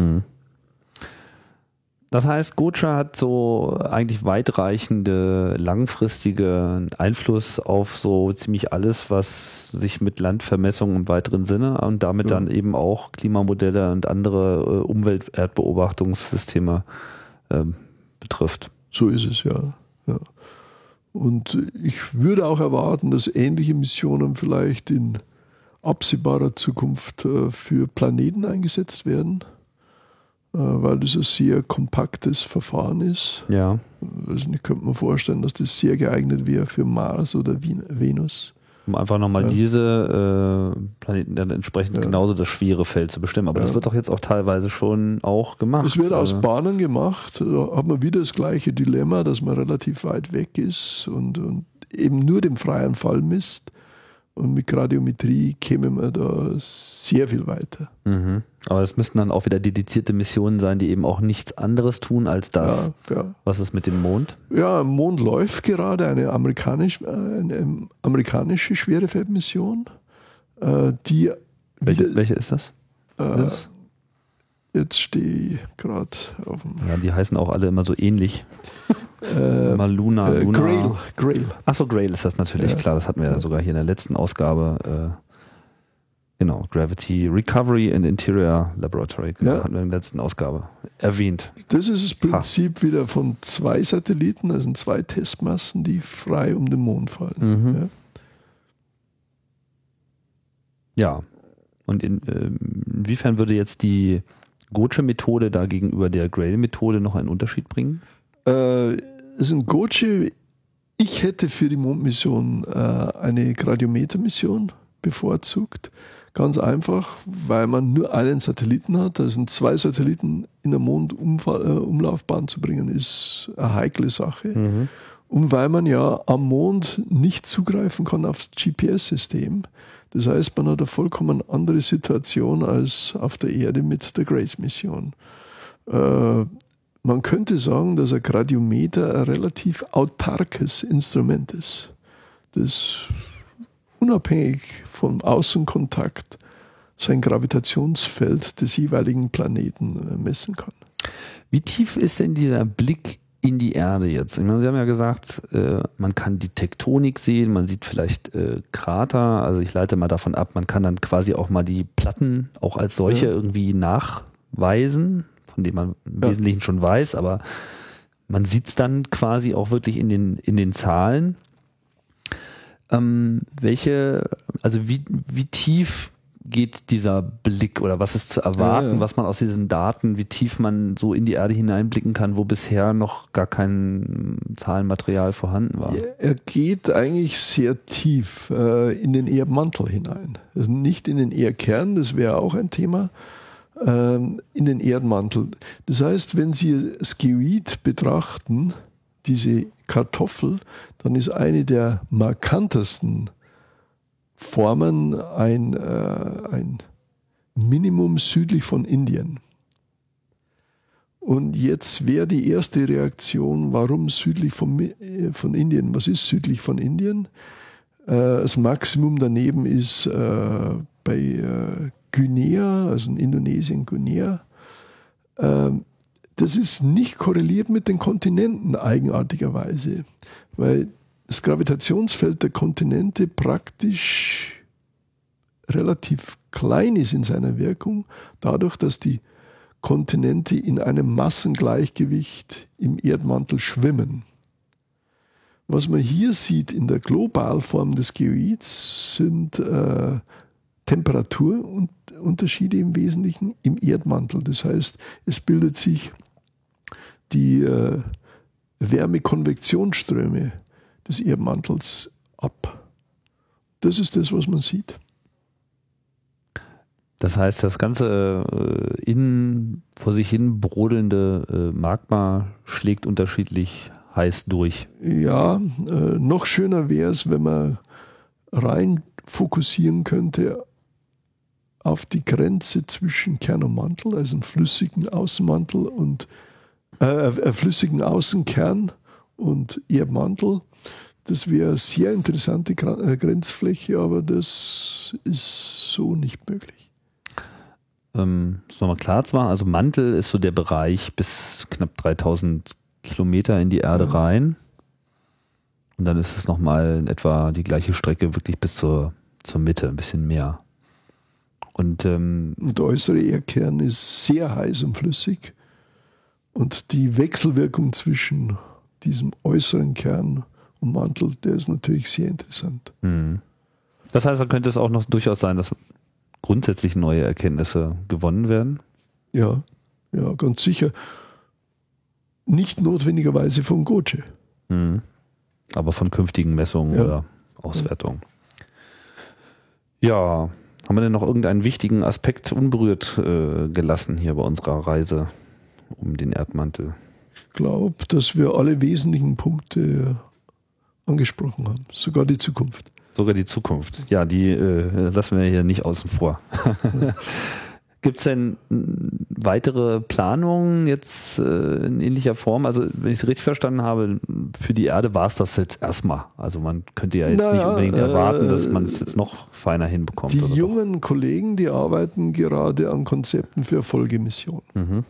Das heißt, COACHI hat so eigentlich weitreichende, langfristige Einfluss auf so ziemlich alles, was sich mit Landvermessung im weiteren Sinne und damit dann eben auch Klimamodelle und andere Umwelt-Erdbeobachtungssysteme betrifft. So ist es, ja. Und ich würde auch erwarten, dass ähnliche Missionen vielleicht in absehbarer Zukunft für Planeten eingesetzt werden. Weil das ein sehr kompaktes Verfahren ist. Ja. Also ich könnte mir vorstellen, dass das sehr geeignet wäre für Mars oder Venus. Um einfach nochmal diese Planeten dann entsprechend genauso das schwere Feld zu bestimmen. Aber das wird doch jetzt auch teilweise schon auch gemacht. Es wird aus Bahnen gemacht. Da hat man wieder das gleiche Dilemma, dass man relativ weit weg ist und eben nur den freien Fall misst. Und mit Gradiometrie käme man da sehr viel weiter. Mhm. Aber das müssten dann auch wieder dedizierte Missionen sein, die eben auch nichts anderes tun als das. Ja. Was ist mit dem Mond? Ja, am Mond läuft gerade eine amerikanische Schwerefeldmission. Welche ist das? Jetzt stehe ich gerade auf dem... Ja, die heißen auch alle immer so ähnlich. Immer Luna. Grail. Achso, Grail ist das natürlich, klar. Das hatten wir ja sogar hier in der letzten Ausgabe. Genau, Gravity Recovery and Interior Laboratory. Genau, hatten wir in der letzten Ausgabe erwähnt. Das ist das Prinzip wieder von 2 Satelliten, also 2 Testmassen, die frei um den Mond fallen. Mhm. Ja. Und inwiefern würde jetzt die Goce-Methode da gegenüber der Grail-Methode noch einen Unterschied bringen? Also ein Goce, ich hätte für die Mondmission eine Gradiometermission bevorzugt. Ganz einfach, weil man nur einen Satelliten hat. Also 2 Satelliten in der Mondumlaufbahn zu bringen, ist eine heikle Sache. Mhm. Und weil man ja am Mond nicht zugreifen kann aufs GPS-System. Das heißt, man hat eine vollkommen andere Situation als auf der Erde mit der Grace-Mission. Man könnte sagen, dass ein Gradiometer ein relativ autarkes Instrument ist, das unabhängig vom Außenkontakt sein Gravitationsfeld des jeweiligen Planeten messen kann. Wie tief ist denn dieser Blick in die Erde jetzt? Ich meine, Sie haben ja gesagt, man kann die Tektonik sehen, man sieht vielleicht Krater, also ich leite mal davon ab, man kann dann quasi auch mal die Platten auch als solche irgendwie nachweisen, von denen man im Wesentlichen schon weiß, aber man sieht es dann quasi auch wirklich in den Zahlen. Wie tief geht dieser Blick oder was ist zu erwarten, was man aus diesen Daten, wie tief man so in die Erde hineinblicken kann, wo bisher noch gar kein Zahlenmaterial vorhanden war? Er geht eigentlich sehr tief in den Erdmantel hinein. Also nicht in den Erdkern, das wäre auch ein Thema, in den Erdmantel. Das heißt, wenn Sie das Geoid betrachten, diese Kartoffel, dann ist eine der markantesten Formen ein Minimum südlich von Indien. Und jetzt wäre die erste Reaktion, warum südlich von Indien? Was ist südlich von Indien? Das Maximum daneben ist bei Guinea, also in Indonesien, Guinea. Das ist nicht korreliert mit den Kontinenten eigenartigerweise, weil das Gravitationsfeld der Kontinente praktisch relativ klein ist in seiner Wirkung, dadurch, dass die Kontinente in einem Massengleichgewicht im Erdmantel schwimmen. Was man hier sieht in der Globalform des Geoids sind Temperaturunterschiede im Wesentlichen im Erdmantel. Das heißt, es bildet sich die Wärmekonvektionsströme des Erdmantels ab. Das ist das, was man sieht. Das heißt, das ganze vor sich hin brodelnde Magma schlägt unterschiedlich heiß durch. Ja, noch schöner wäre es, wenn man rein fokussieren könnte auf die Grenze zwischen Kern und Mantel, also einen flüssigen Außenmantel und flüssigen Außenkern und Erdmantel. Das wäre eine sehr interessante Grenzfläche, aber das ist so nicht möglich. Ist nochmal klar zwar, also Mantel ist so der Bereich bis knapp 3000 Kilometer in die Erde rein. Und dann ist es nochmal in etwa die gleiche Strecke wirklich bis zur Mitte, ein bisschen mehr. Und der äußere Erdkern ist sehr heiß und flüssig. Und die Wechselwirkung zwischen diesem äußeren Kern und Mantel, der ist natürlich sehr interessant. Das heißt, da könnte es auch noch durchaus sein, dass grundsätzlich neue Erkenntnisse gewonnen werden? Ja, ganz sicher. Nicht notwendigerweise von Goce. Aber von künftigen Messungen oder Auswertungen. Ja, haben wir denn noch irgendeinen wichtigen Aspekt unberührt gelassen hier bei unserer Reise um den Erdmantel? Ich glaube, dass wir alle wesentlichen Punkte angesprochen haben, sogar die Zukunft. Sogar die Zukunft. Ja, die lassen wir hier nicht außen vor. Gibt es denn weitere Planungen jetzt in ähnlicher Form? Also wenn ich es richtig verstanden habe, für die Erde war es das jetzt erstmal. Also man könnte ja jetzt nicht unbedingt erwarten, dass man es jetzt noch feiner hinbekommt. Die oder jungen Kollegen, die arbeiten gerade an Konzepten für Folgemissionen.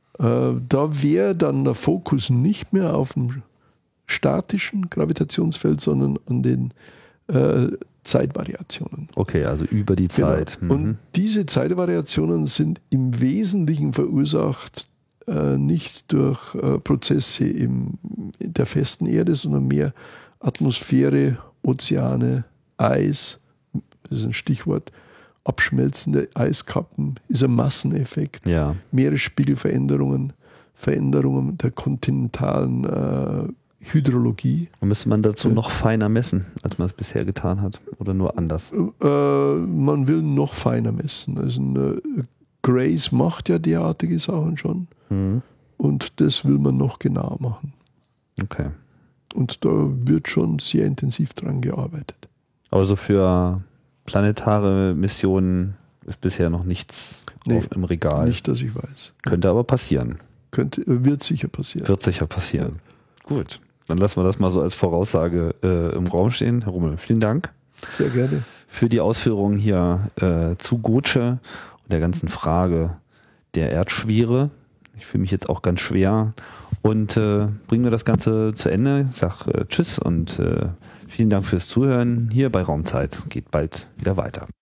Da wäre dann der Fokus nicht mehr auf dem statischen Gravitationsfeld, sondern an den Zeitvariationen. Okay, also über die Zeit. Genau. Und diese Zeitvariationen sind im Wesentlichen verursacht nicht durch Prozesse in der festen Erde, sondern mehr Atmosphäre, Ozeane, Eis, das ist ein Stichwort, abschmelzende Eiskappen, ist ein Masseneffekt, Ja. Meeresspiegelveränderungen, Veränderungen der kontinentalen Hydrologie. Und müsste man dazu noch feiner messen, als man es bisher getan hat? Oder nur anders? Man will noch feiner messen. Also Grace macht ja derartige Sachen schon. Und das will man noch genauer machen. Okay. Und da wird schon sehr intensiv dran gearbeitet. Aber so für planetare Missionen ist bisher noch nichts im Regal. Nicht, dass ich weiß. Könnte aber passieren. Wird sicher passieren. Wird sicher passieren. Ja. Gut, dann lassen wir das mal so als Voraussage im Raum stehen. Herr Rummel, vielen Dank. Sehr gerne. Für die Ausführungen hier zu Goce und der ganzen Frage der Erdschwere. Ich fühle mich jetzt auch ganz schwer. Und bringen wir das Ganze zu Ende. Ich sage Tschüss und vielen Dank fürs Zuhören. Hier bei Raumzeit geht bald wieder weiter.